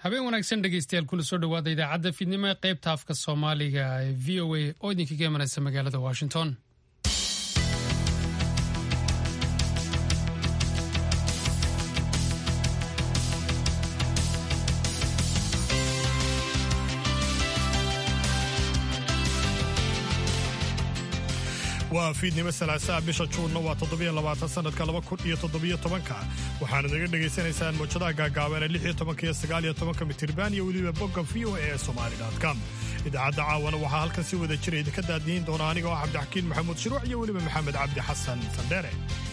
habeen wanaagsan dhegeystayaal kula soo dhawaada idaacadda fiidnimo ee qaybta afka Soomaaliga ee VOA oo idinkaga imanaysa magaalada Washington. waa fiidnimo salaasaa bisha Juunna waa 27 sanadka 2017 waxaana naga dhageysanaysaan mowjadaha gaagaaban ee 16 iyo 19 mitirban iyo weliba bogga voasomali.com. idaacadda caawana waxaa halkan si wada jira idinka daadiin doona aniga oo Cabdixakiin Maxamuud Shiruuc iyo weliba Maxamed Cabdi Xasan Sandere.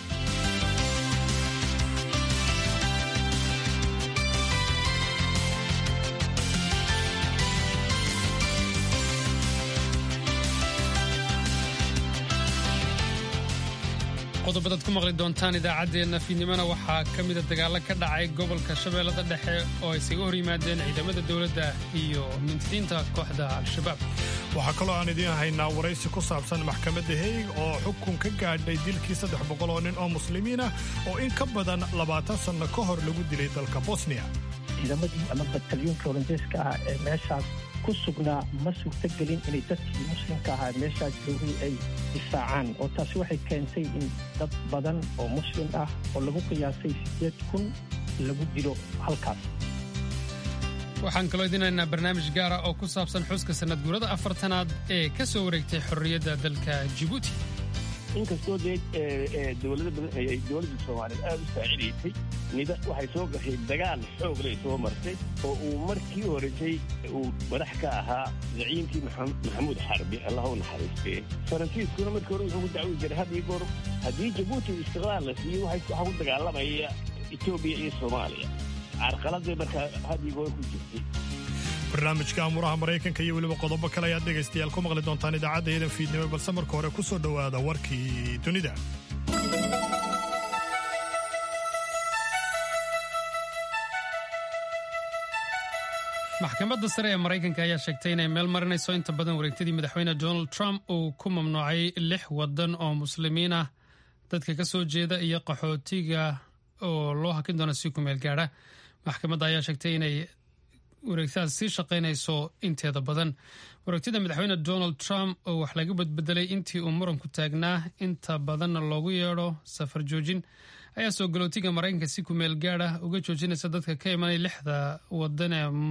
qodobada ku maqli doontaan idaacadeena fiidnimada waxaa kamid ah dagaalo ka dhacay gobolka Shabeellada Dhexe oo ay isaga hor yimaadeen ciidamada dawladda iyo mintidiinta kooxda Al-Shabaab. waxaa kaloo aan idiin haynaa waraysi ku saabsan maxkamadda Hague oo xukun ka gaadhay dilkii 300 oo nin oo muslimiin ah oo in ka badan 20 sano ka hor lagu dilay dalka Bosnia. ciidamadii ama batalyoonka Holandeeska ah ee meeshaas ku sugnaa ma suurtagelin inay dadkii muslimka ahaa meeshaas joogay ay difaacaan oo taasi waxay keentay in dad badan oo muslim ah oo lagu qiyaasay 8,000 lagu dilo halkaas. waxaan kaloo idinaynaa barnaamij gaar ah oo ku saabsan xuska sanad guurada 4-aad ee ka soo wareegtay xorriyadda dalka Djibouti. inkastoo dowladda Soomaaliyeed aad u saacidaysay nida waxay soo gashay dagaal xoog leh soo martay oo uu markii horeysay uu madax ka ahaa zaciimkii Maxamuud Xarbi Allah u naxariistay. Faransiiskuna markii hore wuxuu dacwo jiray haddii Djibouti istiqlaal la siiyo waxa ku dagaalamaya Itoobiya iyo Soomaaliya. carqaladii markaa haddii goor ku jirtay. barnaamijka amuraha Mareykanka iyo weliba qodobo kale ayaad dhegaystayaal ku maqli doontaan idaacadda fiidnimo balse marka hore ku soo dhawaada warkii dunida. maxkamadda sare ee Mareykanka ayaa sheegtay inay meel marinayso inta badan wareegtadii madaxweyne Donald Trump uu ku mamnuucay 6 wadan oo muslimiin ah dadka ka soo jeeda iyo qaxootiga oo loo hakin doono si ku meel gaara. maxkamadda ayaa sheegtay inay wareegtaas sii shaqaynayso inteeda badan. wareegtada madaxweyne Donald Trump oo wax laga badbedelay intii uu muranku taagnaa inta badanna loogu yeedho safar joojin ayaa soo galootiga Mareykanka si ku meel gaara uga joojinaysa dadka ka imanay 6 wadan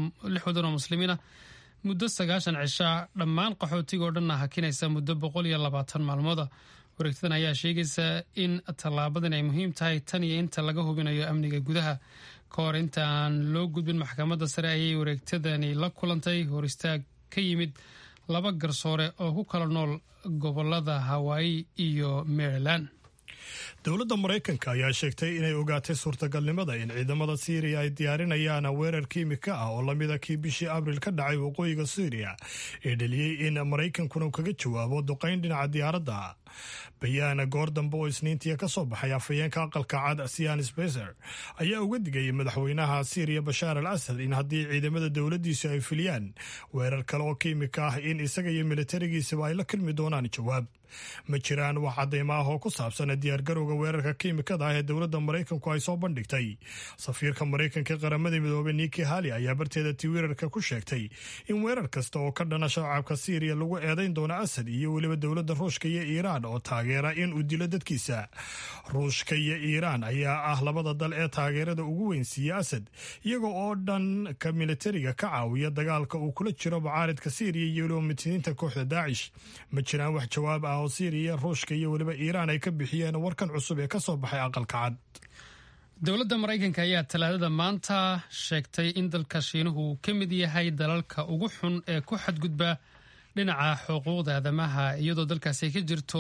oo muslimiin ah muddo 90 cisho dhammaan qaxootiga oo dhan hakinaysa muddo 120 maalmood. wareegtadan ayaa sheegaysa in tallaabadan ay muhiim tahay tan iyo inta laga hubinayo amniga gudaha. ka hor inta aan loo gudbin maxkamadda sare ayay wareegtadani la kulantay hor istaag ka yimid 2 garsoore oo ku kala nool gobolada Hawaii iyo Maryland. dowladda Mareykanka ayaa sheegtay inay ogaatay suurtagalnimada in ciidamada Syria ay diyaarinayaan weerar kiimika ah oo lamid ah kii bishii Abriil ka dhacay waqooyiga Syria ee dhaliyay in Mareykankuna kaga jawaabo duqeyn dhinaca diyaaradda. bayaana goor dambe oo Isniintii ka soo baxay afhayeenka aqalka cad Sian Spicer ayaa uga digay madaxweynaha Syria Bashar al-Assad in haddii ciidamada dowladdiisu ay filiyaan weerar kale oo kiimika ah in isaga iyo militarigiisaba ay la kulmi doonaan jawaab. ma jiraan wax cadeymo ah oo ku saabsan diyaargarowga weerarka kiimikada ah ee dowladda Mareykanku ay soo bandhigtay. safiirka Mareykanka ee qaramada midoobay Nikki Haley ayaa barteeda Twitterka ku sheegtay in weerar kasta oo ka dhana shacabka Syria lagu eedeyn doono Assad iyo weliba dowladda Ruushka iyo Iiraan oo taageera in uu dilo dadkiisa. Ruushka iyo Iiraan ayaa ah labada dal ee taageerada ugu weyn siiya Assad iyaga oo dhan ka militariga ka caawiya dagaalka uu kula jiro mucaaradka Syria iyo weliba mintidiinta kooxda Daesh. ma jiraan wax jawaab ah oo Syria, Ruushka iyo weliba Iiraan ay ka bixiyeen warkan cusub ee ka soo baxay aqalka cad. dowladda Mareykanka ayaa talaadada maanta sheegtay in dalka Shiinuhu ka mid yahay dalalka ugu xun ee ku xadgudba dhinaca xuquuqda aadamaha iyadoo dalkaasi ka jirto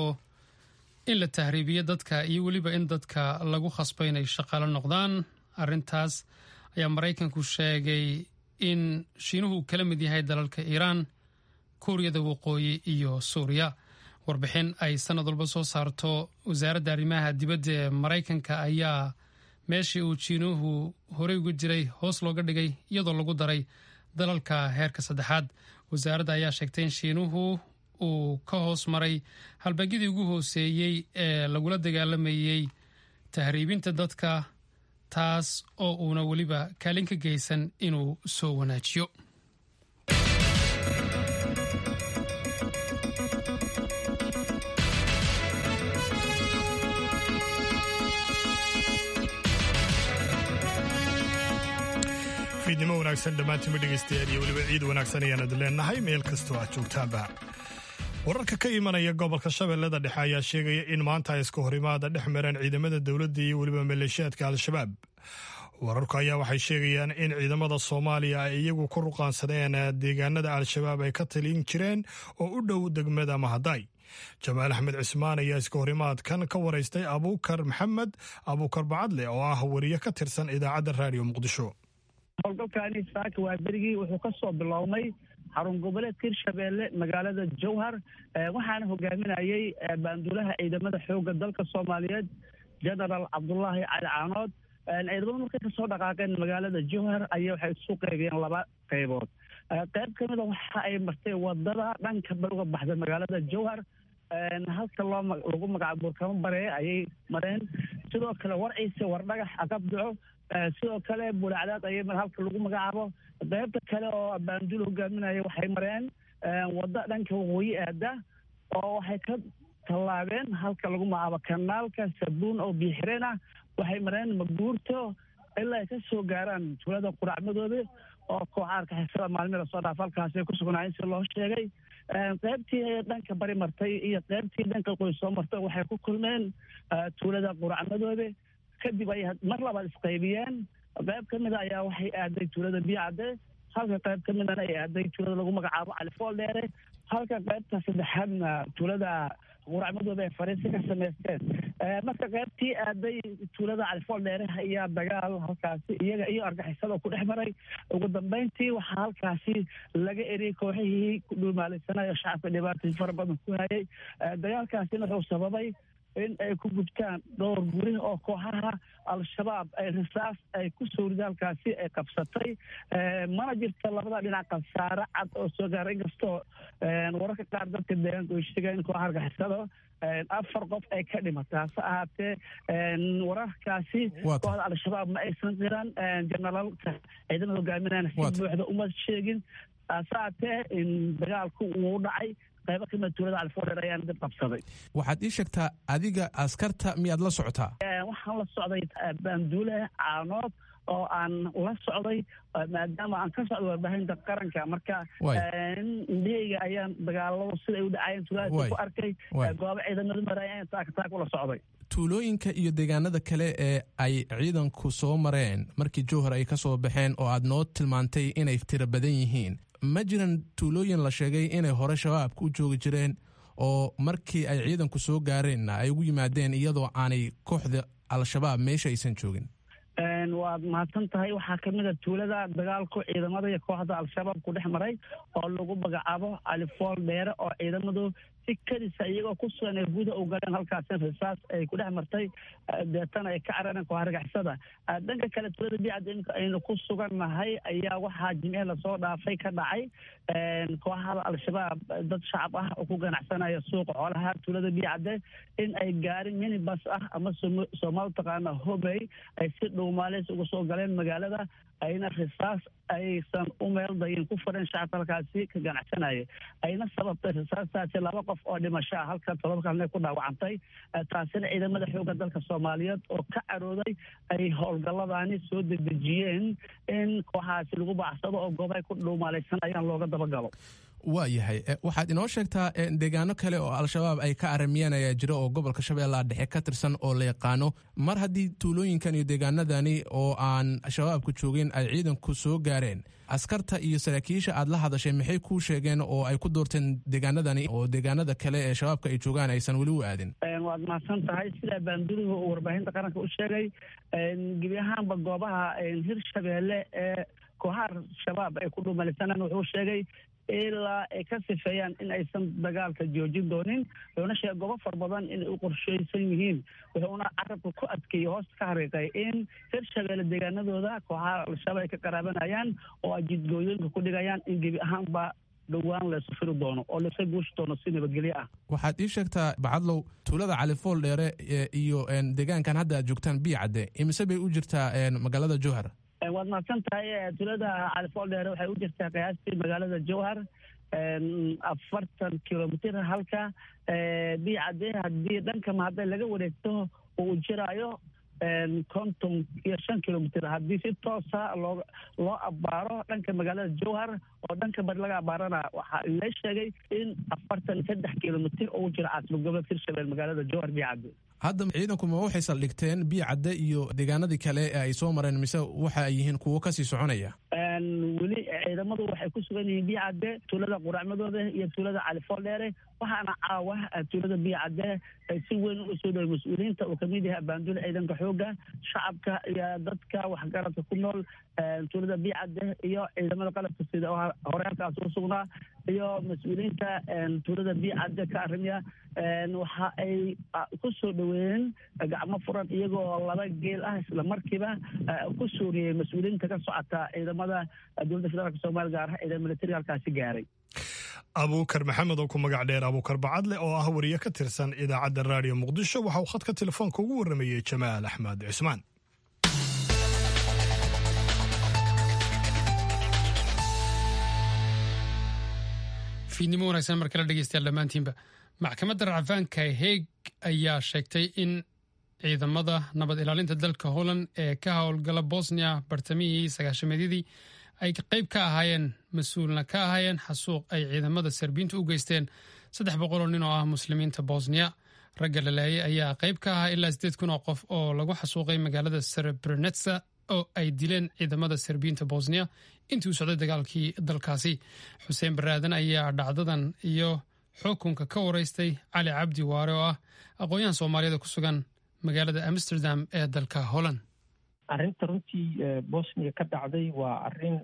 in la tahriibiyo dadka iyo weliba in dadka lagu khasbay inay shaqaale noqdaan. arrintaas ayaa Mareykanku sheegay in Shiinuhu kala mid yahay dalalka Iiraan, Kuuriyada Waqooyi iyo Suuriya. warbixin ay sanad walba soo saarto wasaaradda arrimaha dibadda ee Mareykanka ayaa meeshii uu Shiinuhu horey uga jiray hoos looga dhigay iyadoo lagu daray dalalka heerka 3. wasaaradda ayaa sheegtay in Shiinuhu uu ka hoos maray halbeegyadii ugu hooseeyey ee lagula dagaalamayay tahriibinta dadka, taas oo uuna weliba kaalin ka geysan inuu soo wanaajiyo. fiidnimo wanaagsan dhammaantiinba dhegaystayaal iyo weliba ciid wanaagsan ayaanad leenahay meel kastoo aad joogtaanba. wararka ka imanaya gobolka shabeellada dhexe ayaa sheegaya in maanta ay iska horimaada dhex mareen ciidamada dowladda iyo weliba maleeshiyaadka al-shabaab. wararku ayaa waxay sheegayaan in ciidamada soomaaliya ay iyagu ku ruqaansadeen deegaanada al-shabaab ay ka talin jireen oo u dhow degmada Mahaday. jamaal axmed cismaan ayaa iska horimaadkan ka waraystay abuukar maxamed abuukar bacadle oo ah wariye ka tirsan idaacadda raadiyo muqdisho. howlgalkaani saaka waa berigii wuxuu ka soo bilownay xarun goboleedka hirshabeelle magaalada jowhar waxaana hogaaminayay baanduulaha ciidamada xoogga dalka soomaaliyeed genaraal cabdulaahi cali caanood. ciidamadu markay kasoo dhaqaaqeen magaalada jowhar ayaa waxay isu qaybiyeen laba qaybood. qayb ka mida waxa ay martay wadada dhanka baruga baxda magaalada jowhar halka lagu magacaabo burkamo baree ayay mareen. sidoo kale warciise wardhagax aqabduco sidoo kale bulacdaad ayay halka lagu magacaabo. qaybta kale oo baanduul hogaaminaya waxay mareen wadda dhanka waqooyi aada oo waxay ka tallaabeen halka lagu magacaabo kanaalka sabuun oo biixireen ah. waxay mareen maguurto ilaa ay ka soo gaaraan tuulada quracmadooda oo kooxaarka xisada maalmii lasoo dhaaf halkaasi ay ku sugnaayeen si loo sheegay. qaybtii dhanka bari martay iyo qaybtii dhanka qoys soo martay waxay ku kulmeen tuulada quracmadooda. kadib ay mar labaad isqaybiyeen. qayb ka mida ayaa waxay aaday tuulada biyacade halka qayb ka midana ay aaday tuulada lagu magacaabo califool dheere halka qaybta saddexaadna tuulada quracmadooda ay fariisi ka samaysteen. marka qaybtii aaday tuulada califool dheere ayaa dagaal halkaasi iyaga iyo argixisada ku dhex maray. ugu dambeyntii waxaa halkaasi laga eriyey kooxihii ku dhuumaalaysanaya shacabka dhibaatooyin fara badan ku hayay. dagaalkaasina wuxuu sababay in ay ku gubtaan dhowr guri oo kooxaha al-shabaab ay risaas ay ku soo ridaalkaasi ay qabsatay. mana jirto labada dhinac khasaare cad oo soo gaaray inkastoo wararka qaar dadka deegaanka ay sheegeen in kooxaha argixisada 4 qof ay ka dhimatay. hase ahaatee wararkaasi kooxda al-shabaab ma aysan qiran. generaalka ciidamada hogaaminayana si buuxda uma sheegin. hase ahaatee in dagaalku uu dhacay qaybo kamid tuulada califoodheer ayaan dib qabsaday. waxaad ii sheegtaa adiga askarta miyaad la socotaa? waxaan la socday baanduule caanood oo aan la socday maadaama aan ka socdo warbaahinta qaranka. marka indhahayga ayaan dagaalada siday u dhacayeen tuulada ku arkay goobo ciidamadu marayaan taak ula socday. tuulooyinka iyo deegaanada kale ee ay ciidanku soo mareen markii jowhar ay ka soo baxeen oo aad noo tilmaantay inay tiro badan yihiin, ma jiran tuulooyin la sheegay inay hore shabaabka u joogi jireen oo markii ay ciidanku soo gaareenna ay ugu yimaadeen iyadoo aanay kooxda al-shabaab meesha aysan joogin? waad mahadsan tahay. waxaa kamid a tuulada dagaalku ciidamada iyo kooxda al-shabaab ku dhex maray oo lagu magacaabo califool dheere oo ciidamadu si kadisa iyagoo ku sugan ee gudaha u galeen halkaasina risaas ay ku dhex martay deetana ay ka carareen kooxa argixisada. dhanka kale tuulada biyacad iminka aynu ku sugannahay ayaa waxaa jimcihi lasoo dhaafay ka dhacay kooxada al-shabaab dad shacab ah oo ku ganacsanaya suuqa xoolaha tuulada biyacade in ay gaarin minibas ah ama soomaali taqaana homey ay si dhuumaaleys uga soo galeen magaalada ayna risaas aysan u meel dayin ku fureen shacabka halkaasi ka ganacsanaya ayna sababtay risaastaasi 2 qof oo dhimasho ah halka 7 kalena ku dhaawacantay. taasina ciidamada xoogga dalka Soomaaliyeed oo ka carooday ay howlgalladani soo dedejiyeen in kooxaasi lagu bacsado oo goobaha ku dhuumaalaysanayaan looga dabagalo. waa yahay waxaad inoo sheegtaa deegaano kale oo al-shabaab ay ka aramiyeen ayaa jira oo gobolka shabeellaha dhexe ka tirsan oo la yaqaano. mar haddii tuulooyinkan iyo deegaanadani oo aan shabaabku joogin ay ciidanku soo gaareen, askarta iyo saraakiisha aad la hadashay maxay kuu sheegeen oo ay ku doorteen deegaanadani oo deegaanada kale ee shabaabka ay joogaan aysan weli u aadin? waad mahadsan tahay. sidaa baandulihu uu warbaahinta qaranka u sheegay gebi ahaanba goobaha hirshabeelle ee kooxaha shabaab ay ku dhuumalisanaan wuxuu sheegay ilaa ay ka sifeeyaan in aysan dagaalka joojin doonin. wuxuuna sheegay goobo far badan inay u qorsheysan yihiin. wuxuuna carabka ku adkeeyey hoosta ka xariiqay in hirshabeelle deegaanadooda kooxaha al-shabaab ay ka qaraabanayaan oo ay jidgooyooyinka ku dhigayaan in gebi ahaanba dhowaan la isu firi doono oo laisa guushi doono si nabadgelyo ah. waxaad ii sheegtaa bacadlow tuulada califool dheere iyo deegaankan hadda aad joogtaan biicadde imise bay u jirtaa magaalada jowhar? waad mahadsan tahay. tuulada califool dheere waxay u jirtaa qiyaastii magaalada jowhar 40 kilomitir, halka biicadde haddii dhanka mahadda laga wareegto uu jiraayo 55 kilomitir. haddii si toosa loo abbaaro dhanka magaalada jowhar oo dhanka bari laga abbaarana waxaa la sheegay in 43 kilomitir uu jira caasimad gobolka hirshabelle magaalada jowhar biicadde. hadda ciidanku ma waxay saldhigteen biicadde iyo deegaanadii kale ee ay soo mareen mise waxa ay yihiin kuwo kasii soconaya? weli ciidamadu waxay ku sugan yihiin biicadde, tuulada quraacmadooda iyo tuulada califool dheere. waxaana caawa tuulada biicadde ay si weyn u soo dhaway mas-uuliyiinta uu kamid yahay abaanduul ciidanka xooga shacabka iyo dadka waxgaradka ku nool tuulada biicadde iyo ciidamada qalabka sida oo hore halkaas u sugnaa iyo mas-uuliyiinta tuulada biicadde ka arrimaya. waxa ay ku soo dhaweeyeen gacmo furan iyagoo 2 geel ah isla markiiba ku suuriyey mas-uuliyiinta ka socota ciidamada dowladda federaalk Soomaaliya gaar ahaan ciidamada militariga halkaasi gaaray. abuukar maxamed oo ku magac dheer abuukar bacadle oo ah wariye ka tirsan idaacadda raadiyo muqdisho waxa uu khadka telefoonka ugu warramayey jamaal axmed cismaan. fiidnimo wanaagsan mar kale dhegeystayaal dhammaantiinba. maxkamadda racfaanka Hague ayaa sheegtay in ciidamada nabad ilaalinta dalka Holland ee ka howlgala Bosnia bartamihii 90-meedii ay qayb ka ahaayeen mas-uulna ka ahaayeen xasuuq ay ciidamada Serbiyiintu u geysteen 300 nin oo ah muslimiinta Bosnia. ragga la laayay ayaa qayb ka ahaa ilaa 8,000 oo qof oo lagu xasuuqay magaalada Srebrenica oo ay dileen ciidamada Serbiyiinta Bosnia intii uu socday dagaalkii dalkaasi. xuseen baraadan ayaa dhacdadan iyo xukunka ka wareystay cali cabdi waare oo ah aqoon-yahan Soomaaliyeed ku sugan magaalada Amsterdam ee dalka Holland. arrinta runtii Bosnia ka dhacday waa arrin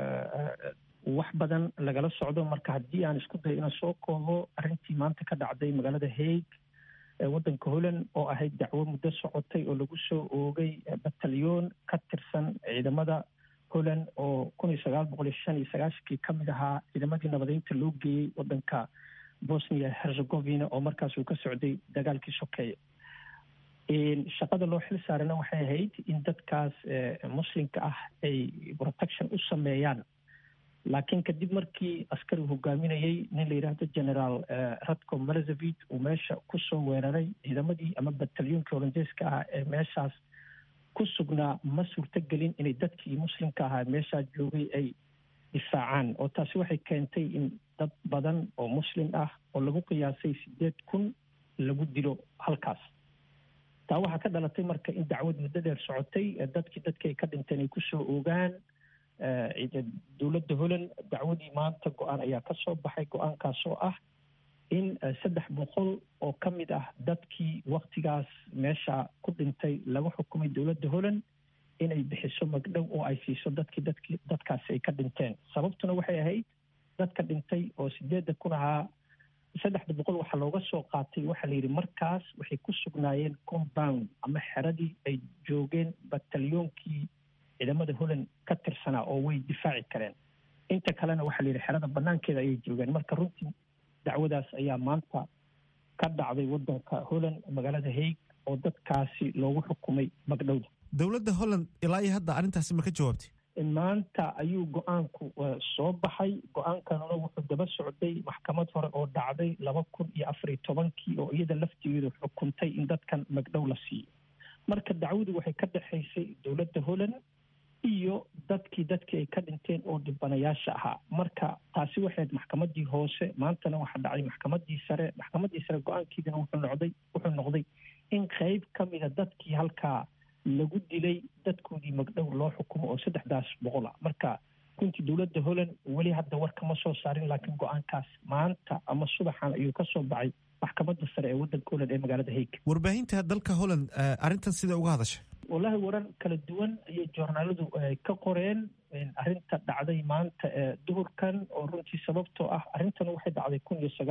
wax badan lagala socdo. marka haddii aan isku dayo inaan soo koobo arrintii maanta ka dhacday magaalada Hague ee waddanka Holland oo ahayd dacwo muddo socotay oo lagu soo oogay batalyoon ka tirsan ciidamada Holland oo 1995 ka mid ahaa ciidamadii nabadeynta loo geeyey waddanka Bosnia Herzegovina oo markaas uu ka socday dagaalkii sokeeye. shaqada loo xil saarana waxay ahayd in dadkaas muslimka ah ay protection u sameeyaan. laakiin kadib markii askari hogaaminayay nin la yidhaahdo generaal Ratko Mladic uu meesha ku soo weeraray ciidamadii ama batalyoonka holandeeska ah ee meeshaas ku sugnaa, ma suurtagelin inay dadkii muslimka ahaa meeshaa joogay ay difaacaan. oo taasi waxay keentay in dad badan oo muslim ah oo lagu qiyaasay 8,000 lagu dilo halkaas. taa waxaa ka dhalatay marka in dacwad muddo dheer socotay dadkii ay ka dhinteen ay ku soo oogaan dowladda Holland. dacwadii maanta go-aan ayaa ka soo baxay. go-aankaas oo ah in 300 oo ka mid ah dadkii waktigaas meesha ku dhintay lagu xukumay dowladda Holland inay bixiso magdhow oo ay siiso dadkaasi ay ka dhinteen. sababtuna waxay ahayd dadka dhintay oo 8,000 ahaa 300 waxaa looga soo qaatay waxaa la yidhi markaas waxay ku sugnaayeen compound ama xeradii ay joogeen batalyoonkii ciidamada Holland ka tirsanaa oo way difaaci kareen. inta kalena waxaa la yidhi xerada banaankeeda ayay joogeen. marka runtii dacwadaas ayaa maanta ka dhacday waddanka Holland magaalada Hague oo dadkaasi loogu xukumay magdhowda. dowladda Holland ilaa iyo hadda arrintaasi ma ka jawaabtay? maanta ayuu go-aanku soo baxay. go-aankanuna wuxuu daba socday maxkamad hore oo dhacday 2014 oo iyada laftigeedu xukuntay in dadkan magdhow la siiyo. marka dacwadu waxay ka dhaxaysay dowladda Holland iyo dadkii ay ka dhinteen oo dhibanayaasha ahaa. marka taasi waxay maxkamadii hoose, maantana waxaa dhacay maxkamadii sare. go-aankeedina wuxuu noqday in qayb ka mida dadkii halkaa lagu dilay dadkoodii magdhow loo xukumo oo 300 marka runtii dowladda Holland weli hadda war kama soo saarin, laakiin go-aankaas maanta ama subaxan ayuu ka soo baxay maxkamadda sare ee waddanka Holland ee magaalada Hague. warbaahinta dalka Holland arrintan sida uga hadashay? wallahi warar kala duwan ayay joornaaladu ka qoreen arrinta dhacday maanta duhurkan, oo runtii sababtoo ah arrintan waxay dhacday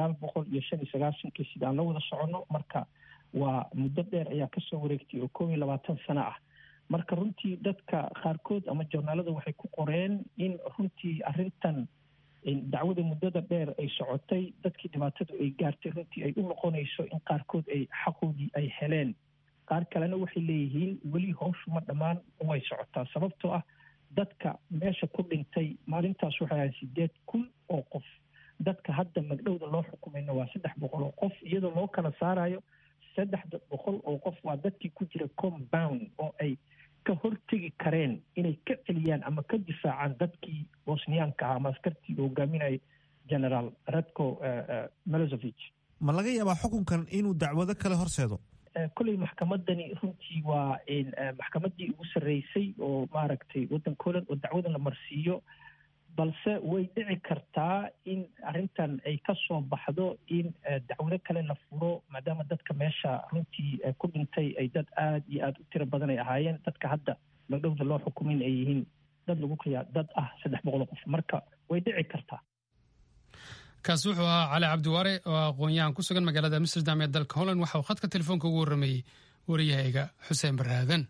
1995 sida aan la wada soconno. marka waa muddo dheer ayaa kasoo wareegtay oo 21 sano ah. marka runtii dadka qaarkood ama joornaalada waxay ku qoreen in runtii arrintan dacwada muddada dheer ay socotay dadkii dhibaatadu ay gaartay runtii ay u noqonayso in qaarkood ay xaqoodii ay heleen, qaar kalena waxay leeyihiin weli hawshu ma dhammaan way socotaa, sababtoo ah dadka meesha ku dhintay maalintaas waxay ahayd 8,000 oo qof. dadka hadda magdhowda loo xukumayna waa 300 oo qof, iyadoo loo kala saarayo 300 oo qof waa dadkii ku jira compound oo ay ka hortegi kareen inay ka celiyaan ama ka difaacaan dadkii bosniyaanka ahaa ama askartii hogaaminayay generaal Ratko Milosevic. ma laga yaabaa xukunkan inuu dacwado kale horseedo? kolley maxkamadani runtii waa maxkamaddii ugu sarreysay oo maaragtay waddanka Holland oo dacwadan la marsiiyo, balse way dhici kartaa in arrintan ay ka soo baxdo in dacwado kale la furo, maadaama dadka meesha runtii ku dhintay ay dad aad iyo aad u tiro badan ay ahaayeen. dadka hadda magdhowda loo xukumin ay yihiin dad lagu qiyaa dad 300 qof, marka way dhici kartaa. kaas wuxuu ahaa cali cabdiwaare oo aqoon-yahan ku sugan magaalada Amsterdam ee dalka Holland. waxa uu khadka telefoonka ugu warramayey wariyahayga Xuseen Baraaden.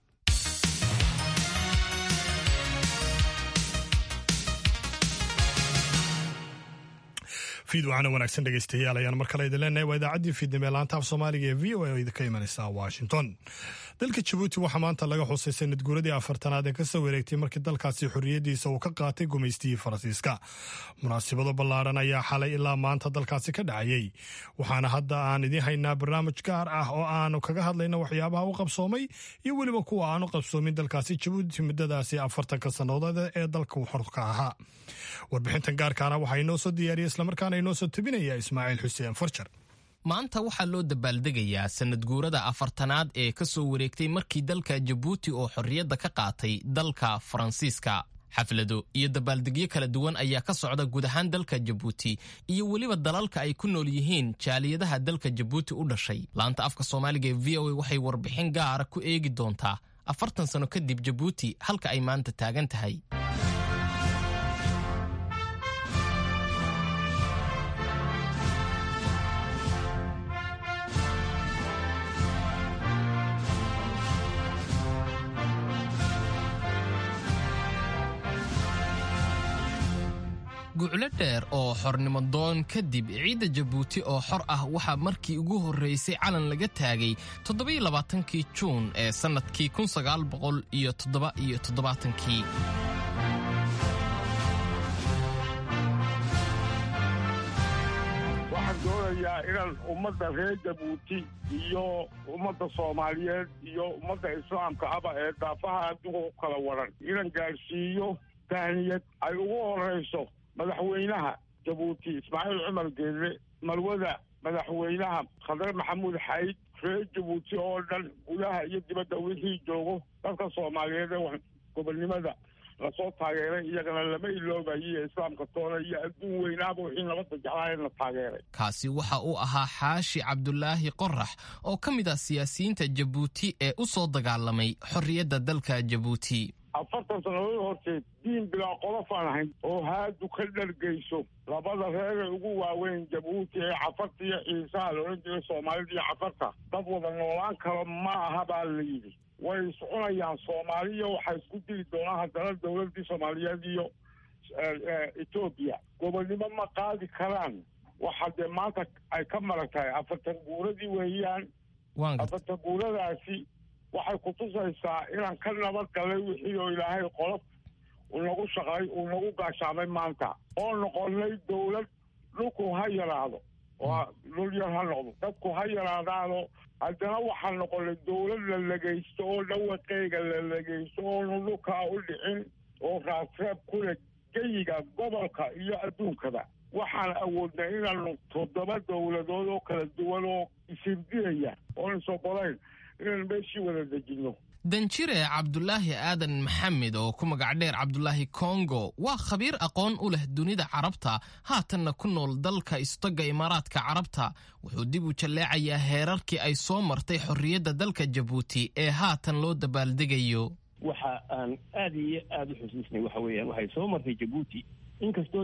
fiid waxaana wanaagsan dhegaystayaal ayaan mar kale idin leenahay. waa idaacaddii fiidnimo ee laanta af soomaaliga ee v o a oo idinka imanaysa Washington. dalka Jabuuti waxaa maanta laga xusay sanad guuradii 40aad ee ka soo wareegtay markii dalkaasi xorriyadiisa uu ka qaatay gumaystigii Faransiiska. munaasabado ballaaran ayaa xalay ilaa maanta dalkaasi ka dhacayay, waxaana hadda aan idiin haynaa barnaamij gaar ah oo aanu kaga hadlayno waxyaabaha u qabsoomay iyo weliba kuwa aanu qabsoomin dalkaasi Jabuuti muddadaasi 40 sannadood ee dalka uu xor ka ahaa. warbixintan gaarkaana waxaa inoo soo diyaariyay islamarkaana inoo soo tebinaya Ismaaciil Xuseen Farjar. maanta waxaa loo dabaaldegayaa sanad guurada 40aad ee ka soo wareegtay markii dalka Jabuuti oo xorriyadda ka qaatay dalka Faransiiska. xaflado iyo dabaaldegyo kala duwan ayaa ka socda guud ahaan dalka Jabuuti iyo weliba dalalka ay ku nool yihiin jaaliyadaha dalka Jabuuti u dhashay. laanta afka Soomaaliga ee VOA waxay warbixin gaar ku eegi doontaa 40 sano kadib Jabuuti halka ay maanta taagan tahay. guulo dheer oo xornimo doon kadib ciidda Jabuuti oo xor ah waxaa markii ugu horreysay calan laga taagay 27kii Juun ee sanadkii 1977. waxaan doonayaa inaan ummadda reer Jabuuti iyo ummadda Soomaaliyeed iyo ummadda Islaamka aba ee daafaha adduunka ku kala waran inaan gaarsiiyo tahniyad ay ugu horeyso madaxweynaha Jabuuti Ismaaciil Cumar Geelle, marwada madaxweynaha Khadar Maxamuud Xayd, reer Jabuuti oo dhan gudaha iyo dibadda wixii joogo dadka Soomaaliyeed ee gobonimada lasoo taageeray iyagana lama iloobayo islaamka toona iyo adduun weynaaba wixii nabadda jeclaayeen la taageeray. kaasi waxa uu ahaa Xaashi Cabdulaahi Qorax oo ka mid ah siyaasiyiinta Jabuuti ee u soo dagaalamay xorriyadda dalka Jabuuti. 40 sannadood horteed diin bilaa qolof aan ahayn oo haadu ka dhargayso labada reer ee ugu waaweyn Jabuuti ee Cafarta iyo Ciisaha loolan jiray Soomaalida iyo Cafarta dad wada noolaan karo ma aha baa la yidhi. way soconayaan Soomaaliya waxay isku dili doonaan haddana dowladdii Soomaaliyeed iyo Ethiopia gobonnimo ma qaadi karaan. waxa dee maanta ay ka maragtahay 40 guuradii weeyaan. 40 guuradaasi waxay ku tusaysaa inaan ka nabad galay wixii oo ilaahay qolof uu nagu shaqay uu nagu gaashaamay maanta oo noqonnay dowlad dhulku ha yaraado oo dhul yar ha noqdo dadku ha yaraadaano haddana waxaan noqonnay dowlad la legaysto oo dhawaqeyga la legaysto oonu dhulkaa u dhicin oo raasreeb ku leh geyiga gobolka iyo adduunkaba. waxaan awoodnay inaanu 7 dowladood oo kala duwan oo isirdiraya oon isogolayn inaan meeshii wada dejinno. danjire Cabdulaahi Aadan Maxamed oo ku magac dheer Cabdulaahi Kongo waa khabiir aqoon u leh dunida Carabta haatanna ku nool dalka Istaga Imaaraadka Carabta. wuxuu dib u jaleecayaa heerarkii ay soo martay xorriyadda dalka Jabuuti ee haatan loo dabaaldegayo. waxa aan aad iyo aad u xusuusnay waxa weeyaan waxay soo martay Jabuuti inkastoo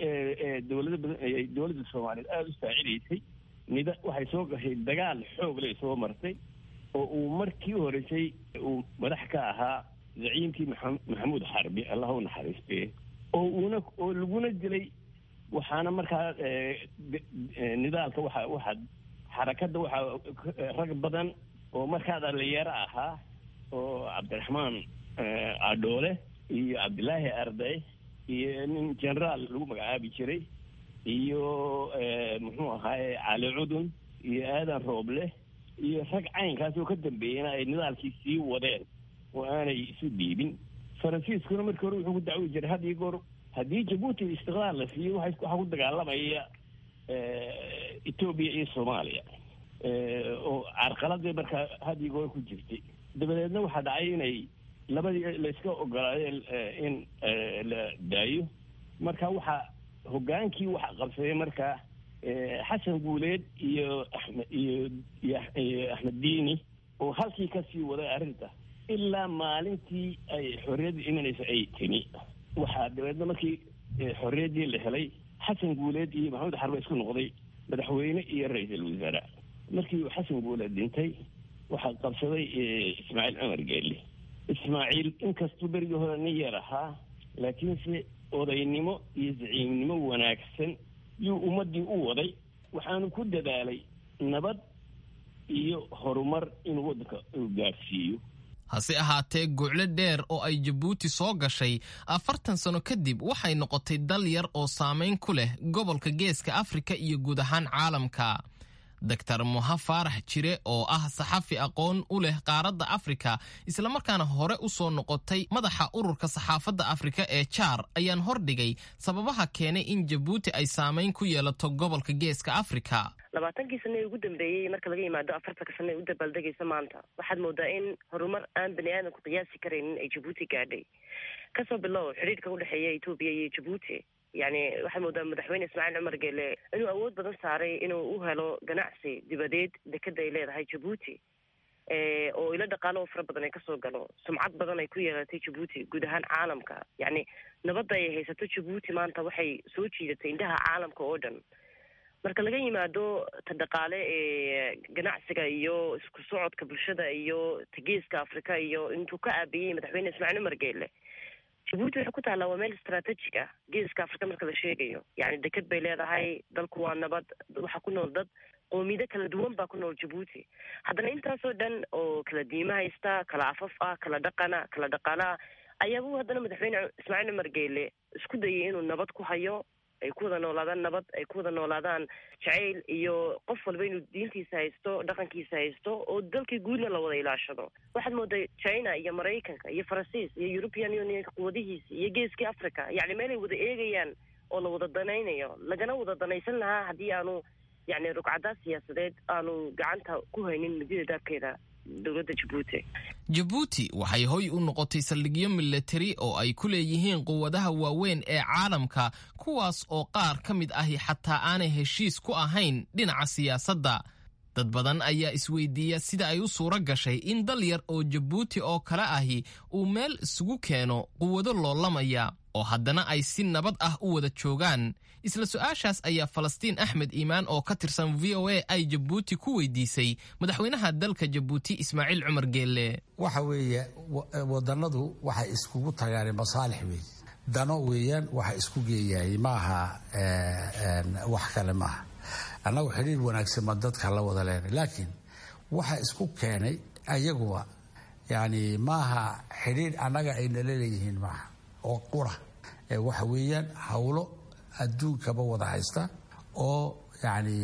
dowladda Soomaaliyeed aad u saacidaysay waxay soo gashay dagaal xoog leh soo martay oo uu markii horeysay uu madax ka ahaa zaciimkii Maxamuud Xarbi Allah u naxariistay oo laguna dilay waxaana markaa nidaalka waxaa xarakadda waxaa rag badan oo markaa dhalinyaro ahaa oo cabdiraxmaan adhoole iyo cabdilaahi arday iyo nin generaal lagu magacaabi jiray iyo muxuu ahaaye cali cudun iyo aadan rooble iyo rag caynkaas oo ka dambeeyena ay nidaalkii sii wadeen oo aanay isu dhiibin. faransiiskuna markii hore wuxuu ku dacwi jiray had iyo goor haddii jabuuti istiqlaal la siiyo waxaa ku dagaalamaya etoobiya iyo soomaaliya oo carqaladii markaa had iyo goor ku jirtay. dabadeedna waxaa dhacay inay labadii layska ogolaadeen in la daayo. marka waxaa hogaankii waxa qabsaday markaa xasan guuleed iyo axmed diini oo halkii kasii waday arrinta ilaa maalintii ay xorriyadda imanaysa ay timi. waxaa dabeedna markii xorriyaddii la helay xasan guuleed iyo maxamed xarbe isku noqday madaxweyne iyo ra-iisul wasaare. markii uu xasan guuleed dhintay waxaa qabsaday ismaaciil cumar geelle. ismaaciil inkastuu berigii hore nin yar ahaa laakiinse odaynimo iyo zaciimnimo wanaagsan yuu ummaddii u waday. waxaanu ku dadaalay nabad iyo horumar inuu waddanka uu gaadhsiiyo. hase ahaatee guucle dheer oo ay jabuuti soo gashay 40 sano kadib waxay noqotay dal yar oo saamayn ku leh gobolka geeska afrika iyo guud ahaan caalamka. dr moha faarax jire oo ah saxafi aqoon u leh qaaradda afrika islamarkaana hore u soo noqotay madaxa ururka saxaafadda afrika ee jaar ayaan hordhigay sababaha keenay in jabuuti ay saamayn ku yeelato gobolka geeska afrika. 20 sano ee ugu dambeeyey marka laga yimaado 40 sano ee u dabaaldegaysa maanta waxaad moodaa in horumar aan bani aadanku qiyaasi karaynin ay jabuuti gaadhay. kasoo bilow xiriirka u dhexeeya etoobiya iyo jabuuti يعني waxaa moodaa madaxweyne Ismaaciil Cumar Geele inuu awood badan saaray inuu u helo ganacsi dibadeed dekada ay leedahay Djibouti oo ila dhaqaalo fara badan ay ka soo galo sumcad badan ay ku yeelatay Djibouti guud ahaan caalamka. yani nabadda ay haysato Djibouti maanta waxay soo jiidatay indhaha caalamka oo dhan. marka laga yimaado dhaqaale ganacsiga iyo isku socodka bulshada iyo geeska Afrika iyo intuu ka aabiyay madaxweyne Ismaaciil Cumar Geele, Djibouti waxay ku taallaa waa meel istaraatiiji ah geeska Afrika marka la sheegayo. yani dekad bay leedahay, dalku waa nabad, waxa ku nool dad qoomiyado kala duwan baa ku nool Djibouti. haddana intaasoo dhan oo kala diimo haysta, kala afaf ah, kala dhaqana, kala dhaqaalaha ayaabuu haddana madaxweyne Ismaaciil Cumar Geele isku dayay inuu nabad ku hayo, ay ku wada noolaadaan nabad, ay ku wada noolaadaan jacayl iyo qof walba inuu diintiisa haysto, dhaqankiisa haysto oo dalkii guudna la wada ilaashado. waxaad mooday China iyo Maraykanka iyo Faransiis iyo European Union quwadihiisa iyo geeskii Afrika yani meelay wada eegayaan oo la wada danaynayo, lagana wada danaysan lahaa haddii aanu yani rugcadaas siyaasadeed aanu gacanta ku haynin midida daabkeeda dowladda Djibouti. Djibouti waxay hoy u noqotay saldhigyo military oo ay ku leeyihiin quwadaha waaweyn ee caalamka, kuwaas oo qaar ka mid ahi xataa aanay heshiis ku ahayn dhinaca siyaasadda. dad badan ayaa isweydiiya sida ay u suura gashay in dal yar oo Djibouti oo kale ahi uu meel isugu keeno quwado loolamaya oo haddana ay si nabad ah u wada joogaan. isla su-aashaas ayaa Falastiin Axmed Iimaan oo ka tirsan VOA ay Djibouti ku weydiisay madaxweynaha dalka Djibouti Ismaaciil Cumar Geele. waxa weeye wadanadu waxay iskugu tagaan masaalix weey, dano weeyaan, waxa isku geeyay maaha wax kale maaha. annagu xiriir wanaagsan ma dadka la wada leeyahay, laakiin waxa isku keenay ayaguwa yani maaha xiriir annaga ay leeyihiin maaha oo qura waxa weeyaan hawlo adduunkaba wada haysta oo yani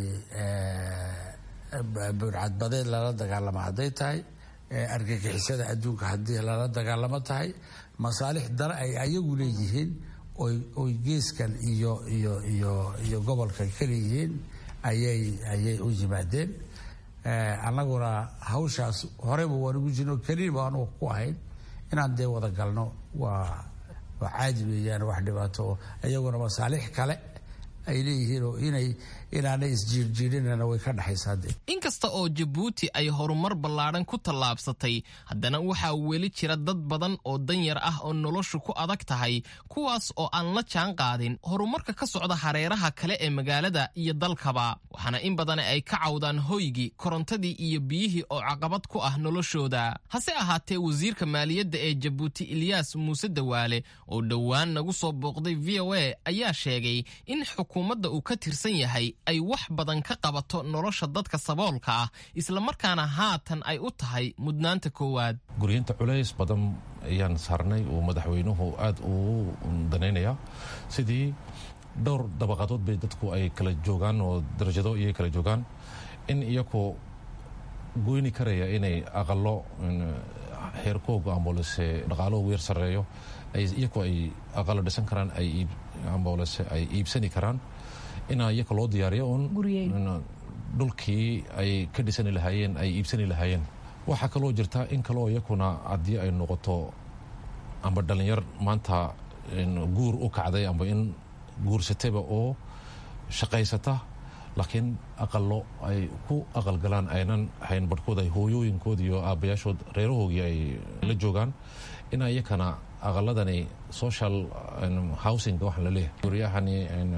burcadbadeed lala dagaalamo hadday tahay, argagixisada adduunka haddii lala dagaalamo tahay, masaalix dana ay ayagu leeyihiin oy geeskan iyo gobolkan ka leeyihiin ayay u yimaadeen. annaguna hawshaas horeyba waan ugu jirno, keliya baanu ku ahayn inaan dee wada galno waa caadi weeyaan, wax dhibaato iyaguna masaalix kale ay leeyihiin oo inaanay isjiirjiirinana way ka dhaxaysaa de. inkasta oo Jabuuti ay horumar ballaaran ku tallaabsatay haddana waxaa weli jira dad badan oo danyar ah oo noloshu ku adag tahay kuwaas oo aan la jaan qaadin horumarka ka socda hareeraha kale ee magaalada iyo dalkaba waxaana in badan ay ka cawdaan hoygii korontadii iyo biyihii oo caqabad ku ah noloshooda hase ahaatee wasiirka maaliyadda ee Jabuuti Ilyas Muuse Dawaale oo dhowaan nagu soo booqday VOA ayaa sheegay in xukuumadda uu ka tirsan yahay ay wax badan ka qabato nolosha dadka saboolka ah isla markaana haatan ay u tahay mudnaanta koowaad. guriyinta culays badan ayaan saarnay oo madaxweynuhu aad u daneynaya sidii dhowr dabaqadood bay dadku ay kala joogaan oo darajado iyo kala joogaan in iyagoo goyni karaya inay aqalo heerkooga amboolese dhaqaaloogu yar sareeyo iyagoo ay aqalo dhisan karaan amboolese ay iibsani karaan inaa iyaga loo diyaariyo un dhulkii ay ka dhisani lahaayeen ay iibsani lahaayeen waxaa kaloo jirta in kaloo iyakuna haddii ay noqoto amba dhalinyar maanta guur u kacday amba in guursataba oo shaqaysata laakiin aqalo ay ku aqalgalaan aynan hayn barhkood ay hooyooyinkood iyo aabbayaashood reerahoogii ay la joogaan inaa iyakana aqaladani social housing waxaan la leeyahay guryahani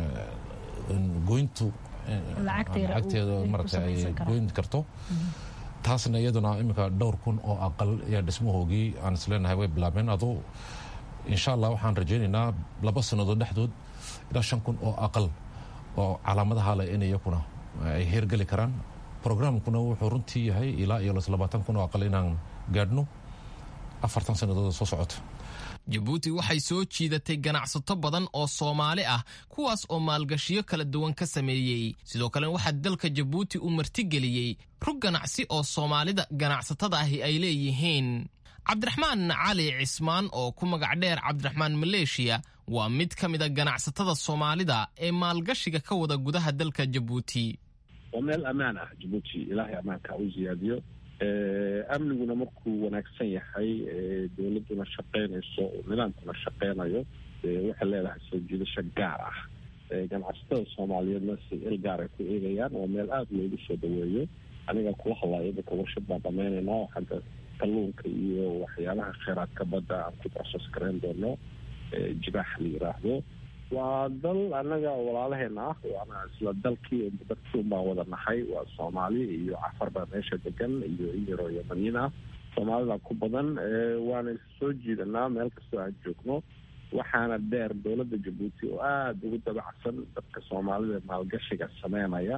goyntu lacagteeda marka ay goyn karto taasna iyaduna iminka dhowr kun oo aqal ayaa dhismahoogii aan isleenahay way bilaabeen aduu insha allah waxaan rajaynaynaa 2 sannadood dhexdood ilaa 5 kun oo aqal oo calaamadaha leh in iyakuna ay heergeli karaan programkuna wuxuu runtii yahay ilaa iyo 20 kun oo aqal inaan gaadhno 4 sannadood soo socota. Jabuuti waxay soo jiidatay ganacsato badan oo Soomaali ah kuwaas oo maalgashiyo kala duwan ka sameeyay sidoo kale waxa dalka Jabuuti u martigeliyay rug ganacsi oo Soomaalida ganacsatada ahi ay leeyihiin. Cabdiraxmaan Cali Cismaan oo ku magac dheer Cabdiraxmaan Malaysia waa mid ka mid ah ganacsatada Soomaalida ee maalgashiga ka wada gudaha dalka Jabuuti. waa meel ammaan ah Jabuuti ilaahay amaanka u ziyaadiyo amniguna markuu wanaagsan yahay dawladuna shaqeynayso nidaamkuna shaqeynayo waxay leedahay soo jiidasho gaar ah ganacsatada Soomaaliyeedna si il gaar ah ku eegayaan waa meel aad loogu soo dhaweeyo aniga kula hadlayo dadka warshad baan dhameynaynaa waxaan kalluunka iyo waxyaalaha kheyraadka badda aan ku process gareyn doono jibaax la yiraahdo waa dal anaga walaalaheena ah waana isla dalkii dadkii baan wada nahay waa Soomaali iyo Afar baa meesha degan iyo Yaro Yamaniina Soomaalida ku badan waana soo jiidanaa meel kasta aan joogno waxaana dheer dawladda Jabuuti oo aad ugu dabacsan dadka Soomaalida maalgashiga sameynaya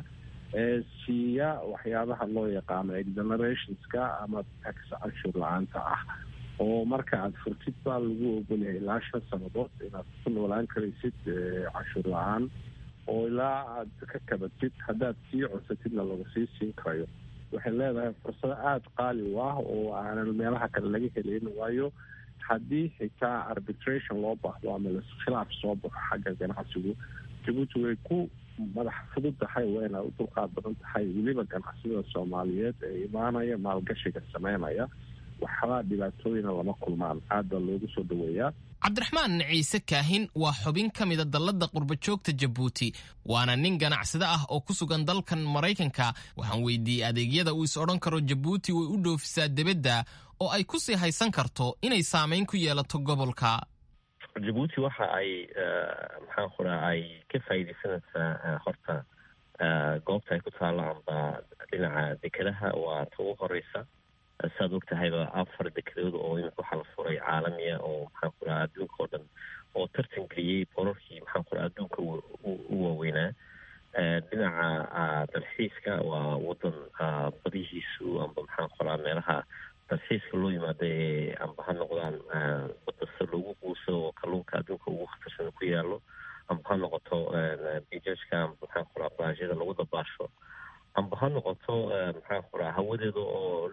siya waxyaabaha loo yaqaano exonerationska ama tax ashur la'aanta ah oo marka aad furtid baa lagu ogolyahay ilaa 5 sannadood inaad ku noolaan karaysid cashuur la'aan oo ilaa aad ka kabatid haddaad sii codsatidna laga sii siin karayo waxay leedahay fursado aad qaali u ah oo aanan meelaha kale laga helayn waayo haddii xitaa arbitration loo baahdo ama khilaaf soo baxo xagga ganacsigu Jabuuti way ku madax fudud tahay wayna u dulqaad badan tahay weliba ganacsiyada Soomaaliyeed ee imaanaya maalgashiga sameynaya waxaa dhibaatooyin lama kulmaan aad loogu soo dhaweeyaa. Cabdiraxmaan Ciise Kaahin waa xubin ka mid ah dalladda qurba joogta Jabuuti waana nin ganacsada ah oo ku sugan dalkan Mareykanka waxaan weydiiyay adeegyada uu is odhan karo Jabuuti way u dhoofisaa dibadda oo ay ku sii haysan karto inay saameyn ku yeelato gobolka. Jabuuti waxa ay maxaan qoraa ay ka faa'iideysanaysaa horta goobta ay ku taalo amba dhinaca dekedaha waa ugu horeysa saad ogtahayba 4 dekedood oo imika waxaa la furay caalamiya oo maxaan qoraa adduunka oo dhan oo tartan geliyey bororkii maxaan qoraa adduunka u waaweynaa dhinaca dalxiiska waa wadan badihiisu amba maxaan qoraa meelaha dalxiiska loo yimaado amba ha noqdaan badasa loogu guuso oo kalluunka adduunka ugu khatarsan ku yaalo amba ha noqoto bijajka amba maxaan qoraa baajyada lagu dabaasho amba ha noqoto maxaan qoraa hawadeeda oo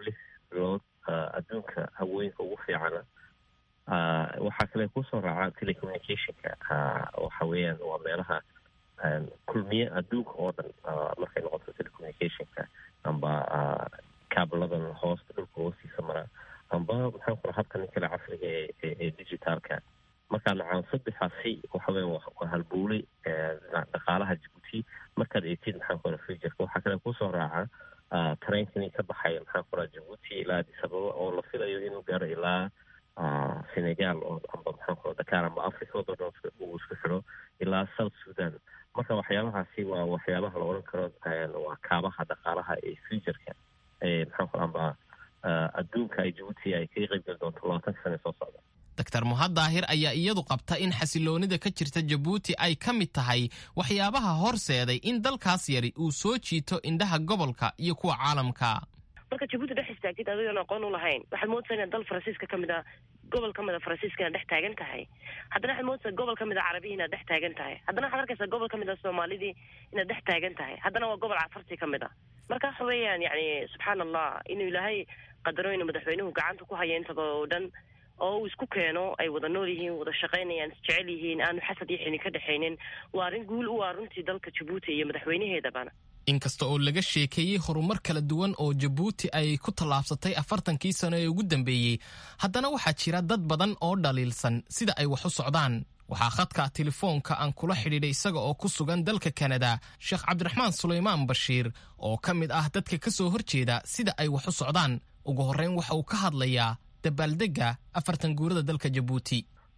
adduunka hawooyinka ugu fiicana waxaa kale kusoo raaca telecommunicationka waxa weeyaan waa meelaha kulmiye adduunka oo dhan markay noqoto telecommunicationka amba kaabladan hoosta dhulka hoostiisa mara amba maxaan qoraa habkan kale casriga ee digitaalka markaa nacaan saddexaasi waxa weya waa halbuuli dhaqaalaha Djibouti markaad eegtid maxaan ku rahaa futureka waxaa kale kusoo raaca tareenkii ka baxaya maxaan ku rahaa Djibouti ilaa Addis Ababa oo la filayo inuu gaaro ilaa Senegal oo amba maxaan ku rahaa Dakar amba Africa oo dhan uu isku xiro ilaa South Sudan marka waxyaabahaasi waa waxyaabaha la oran karo waa kaabaha dhaqaalaha ee futureka maxaan ku rahaa adduunka ay Djibouti ay ka qayb gali doonto 20 sano soo socda. Dr. Muhaad Daahir ayaa iyadu qabta in xasiloonida ka jirta Djibouti ay ka mid tahay waxyaabaha horseeday in dalkaas yari uu soo jiito indhaha gobolka iyo kuwa caalamka. marka Djibouti dhex istaagtid adigoon aqoon u lahayn waxaad moodaysaa in dal Faransiiska ka mid ah gobol ka mid ah Faransiiska dhex taagan tahay haddana waxaad moodaysaa gobol ka mid ah Carabiga inaad dhex taagan tahay haddana waxaad arkaysaa gobol ka mid ah Soomaalidii inaad dhex taagan tahay haddana waa gobol Cafarti ka mid ah marka waxa weeyaan yani subxaanallah inuu ilaahay qadaro inuu madaxweynuhu gacanta ku hayo intaba oo dhan oo uu isku keeno ay wada nool yihiin wada shaqaynayaan isjecel yihiin aanu xasad iyo xini ka dhexaynin waa arrin guul u ah runtii dalka Djibouti iyo madaxweynaheedabana inkasta oo laga sheekeeyey horumar kala duwan oo Djibouti ay ku tallaabsatay 40kii sano ee ugu dambeeyey haddana waxaa jira dad badan oo dhaliilsan sida ay wax u socdaan waxaa khadka telefoonka aan kula xidhiidhay isaga oo ku sugan dalka Canada Sheekh Cabdiraxmaan Suleymaan Bashiir oo ka mid ah dadka ka soo horjeeda sida ay wax u socdaan ugu horreyn waxa uu ka hadlayaa dabaaldega 40 guurada dalka Djibouti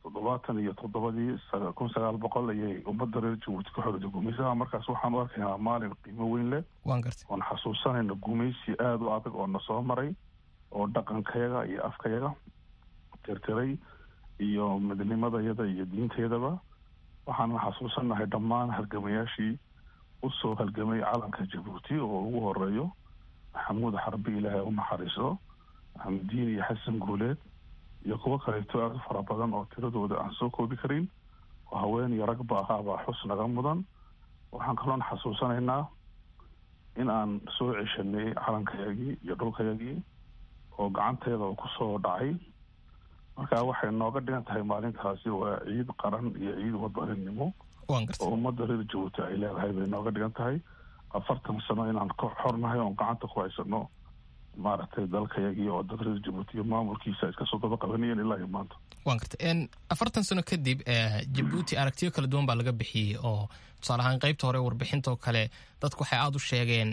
1900 ayay ummadda reer Djibouti ka xorowday gumaysiga markaas waxaan u arkaynaa maalin qiimo weyn leh waan xasuusanayna gumaysi aad u adag oo na soo maray oo dhaqankayaga iyo afkayaga tirtiray iyo midnimadayada iyo diinteedaba waxaan xasuusanahay dhammaan halgamayaashii u soo halgamay calanka Djibouti oo ugu horeeyo Maxamuud Xarbi Ilaahay u naxariiso Xamdiin iyo Xasan Guuleed iyo kuwa kaleeto aad u fara badan oo tiradooda aan soo koobi karin oo haween iyo ragba ahaabaa xus naga mudan waxaan kaloon xasuusanaynaa in aan soo ceshanay calankayagii iyo dhulkayagii oo gacanteeda ku soo dhacay marka waxay nooga dhigan tahay maalintaasi waa ciid qaran iyo ciid wadaninimo oo ummadda reer Djibouti ay leedahay bay nooga dhigan tahay 40 sano inaan ka xornahay oo gacanta ku haysano maaragtay dalkayagii oo dad reer Djibouti iyo maamulkiisa iska soo daba qabanayeen ilaa iyo maanta waan gartay 40 sano kadib Djibouti aragtiyo kala duwan baa laga bixiyay oo tusaale ahaan qaybta hore warbixinta oo kale dadku waxay aad u sheegeen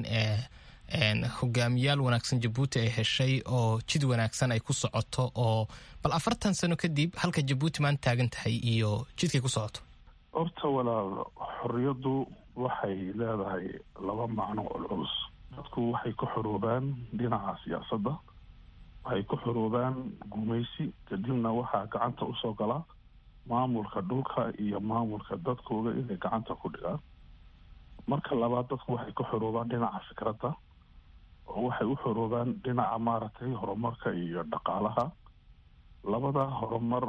in hogaamiyaal wanaagsan Djibouti ay heshay oo jid wanaagsan ay ku socoto oo bal 40 sano kadib halka Djibouti maan taagan tahay iyo jidkay ku socoto horta walaal xorriyadu waxay leedahay laba macno oo culus dadku waxay ku xoroobaan dhinaca siyaasadda waxay ku xoroobaan gumaysi kadibna waxaa gacanta u soo gala maamulka dhulka iyo maamulka dadkooda inay gacanta ku dhigaan marka labaad dadku waxay ku xoroobaan dhinaca fikradda oo waxay u xoroobaan dhinaca maaragtay horumarka iyo dhaqaalaha labada horumar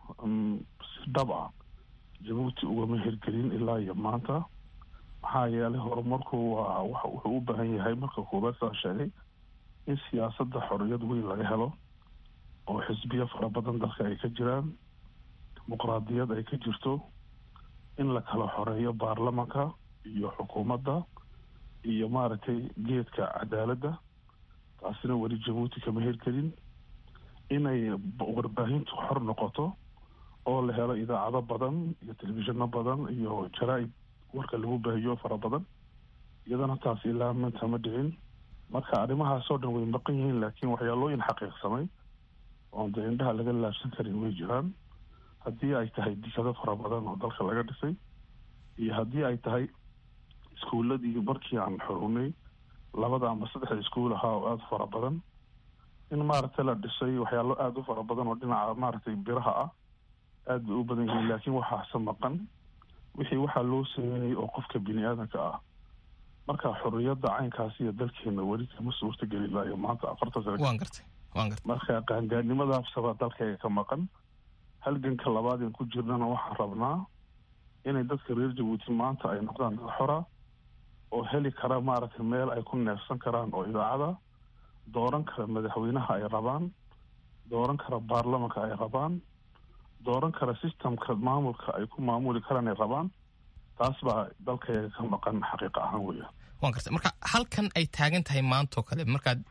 si dhab ah Djibouti ugama hirgelin ilaa iyo maanta maxaa yeelay horumarku waa waxa uu u baahan yahay marka koobaad soo sheegay in siyaasadda xorriyad weyn laga helo oo xisbiyo fara badan dalka ay ka jiraan dimuqraadiyad ay ka jirto in la kala xoreeyo baarlamanka iyo xukuumadda iyo maaragtay geedka cadaaladda taasina weli Djibouti kama hirgelin inay warbaahintu xor noqoto oo la helo idaacado badan iyo telefishinno badan iyo jaraa'id warka lagu baahiyo fara badan iyadana taas ilaa maanta ma dhicin marka arrimahaasoo dhan way maqan yihiin laakiin waxyaalooyin xaqiiqsamay oon dee indhaha laga laabsan karin way jiraan haddii ay tahay dikado fara badan oo dalka laga dhisay iyo haddii ay tahay iskuuladii markii aan xorownay 2 ama 3 iskuul ahaa oo aada fara badan in maaragtay la dhisay waxyaalo aada u fara badan oo dhinaca maaragtay biraha ah aad bay u badan yihiin laakiin waxaase maqan wixii waxaa loo sameeyey oo qofka bini aadanka ah marka xorriyadda caynkaasi iyo dalkeena weli kama suurtageli ilaa maanta 40 sano waan gartay marka qaangaarnimadaasaba dalkayga ka maqan halganka labaad in ku jirnana waxaan rabnaa inay dadka reer Djibouti maanta ay noqdaan dad xora oo heli kara maaragtay meel ay ku neefsan karaan oo idaacada dooran kara madaxweynaha ay rabaan dooran kara baarlamanka ay rabaan dooran kara systemka maamulka ay ku maamuli karaan ay rabaan taas baa dalkayga ka maqan xaqiiqa ahaan weeyaan waan gartay marka halkan ay taagan tahay maanta oo kale markaad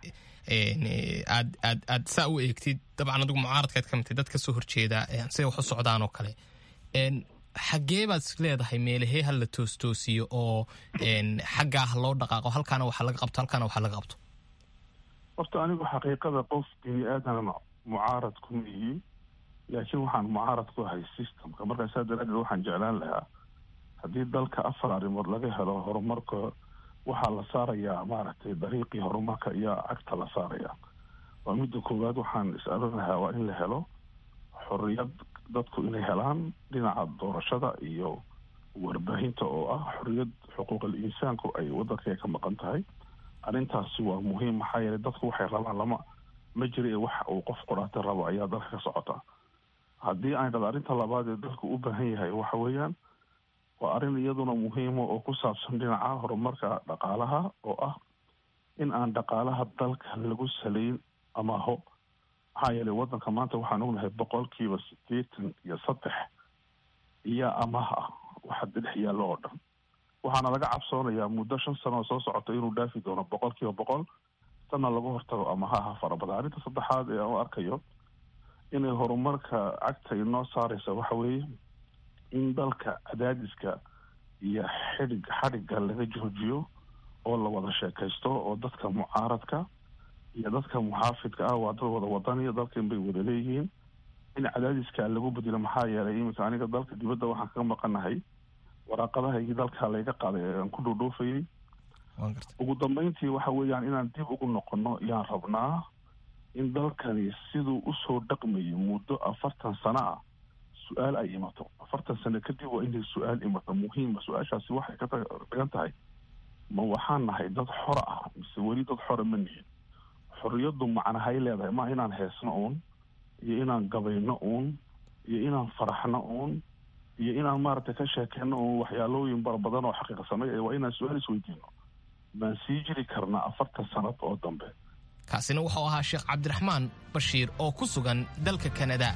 aad saa u eegtid dabcan adigu mucaaradkaad ka mitay dad ka soo horjeeda siday wax u socdaan oo kale xaggee baad is leedahay meelahee ha la toostoosiyo oo xaggaa ha loo dhaqaaqo halkaana waxa laga qabto halkaana waxa laga qabto horta anigu xaqiiqada qof bini aadana mucaarad kuma ihi laakiin waxaan mucaarad ku ahay systemka markaasaa daraadeed waxaan jeclaan lahaa haddii dalka 4 arrimood laga helo horumarka waxaa la saarayaa maaragtay dariiqii horumarka iyo cagta la saaraya waa midda koowaad waxaan is-aadan lahaa waa in la helo xorriyad dadku inay helaan dhinaca doorashada iyo warbaahinta oo ah xorriyad xuquuqul insaanku ay waddanka ka maqan tahay arrintaasi waa muhiim maxaa yeelay dadku waxay rabaan ma jira wax uu qof qoraata rabo ayaa dalka ka socota haddii aan dhado arrinta labaad ee dalku u baahan yahay waxa weeyaan waa arrin iyaduna muhiima oo ku saabsan dhinaca horumarka dhaqaalaha oo ah in aan dhaqaalaha dalka lagu salayn amaho maxaa yeelay waddanka maanta waxaan ognahay 83% iyo amaah ah waxa dhex yaallo oo dhan waxaana laga cabsoonayaa muddo 5 sano soo socota inuu dhaafi doono 100% tanna lagu hortago amahaha farabadan arrinta saddexaad ee aan arkayo inay horumarka cagta inoo saaraysa waxa weeye in dalka cadaadiska iyo xadhigga laga joojiyo oo la wada sheekaysto oo dadka mucaaradka iyo dadka muxaafidka ah waa dad wada wadaniya dalkan bay wada leeyihiin in cadaadiska lagu bedelo maxaa yeelay iminka aniga dalka dibadda waxaan kaga maqanahay waraaqadahaygii dalka layga qaaday aan ku dhuudhuufayay ugu dambeyntii waxa weeyaan inaan dib ugu noqono yaan rabnaa in dalkani siduu usoo dhaqmayay muddo 40 sano ah su-aal ay imato 40 sano kadib waa inay su-aal imato muhiima su-aashaasi waxay ka dhigan tahay ma waxaan nahay dad xora ah mise weli dad xora ma nihin xorriyaddu macnahay leedahay ma inaan heesno uun iyo inaan gabayno uun iyo inaan faraxno uun iyo inaan maaragtay ka sheekeyno uun waxyaalooyin badan oo xaqiiqsanay waa inaan su-aal isweydiino baan sii jiri karnaa 40 sanad oo dambe kaasina wuxuu ahaa sheekh cabdiraxmaan bashiir oo ku sugan dalka kanada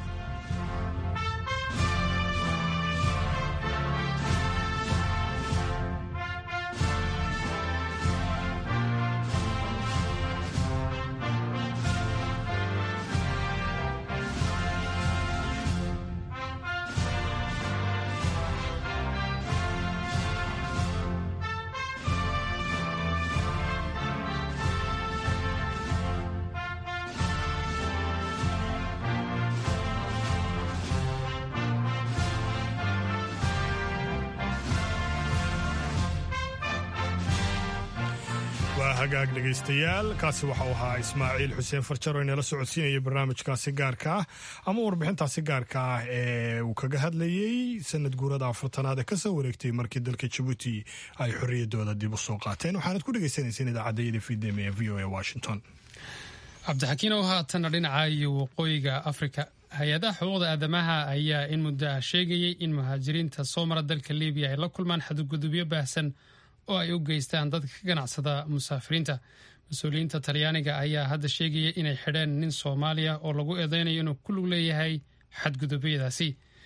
hagaag dhegaystayaal kaasi waxa uu ahaa ismaaciil xuseen farjaro inala socodsiinaya barnaamijkaasi gaarka ah ama warbixintaasi gaarka ah ee uu kaga hadlayey sanad guurada 40aad ee kasoo wareegtay markii dalka Djibouti ay xorriyadooda dib u soo qaateen waxaanad ku dhagaysanayseen idaacadda fiidnimo ee VOA Washington. cabdixakiin oo haatan dhinaca iyo waqooyiga Afrika hay-adaha xuquuqda aadamaha ayaa in muddo sheegayay in muhaajiriinta soo mara dalka Liibiya ay la kulmaan xadgudubyo baahsan oo ay u geystaan dadka ka ganacsada musaafiriinta mas-uuliyiinta Talyaaniga ayaa hadda sheegaya inay xidheen nin Soomaaliya oo lagu eedeynayo inuu ku lug leeyahay xadgudubyadaasi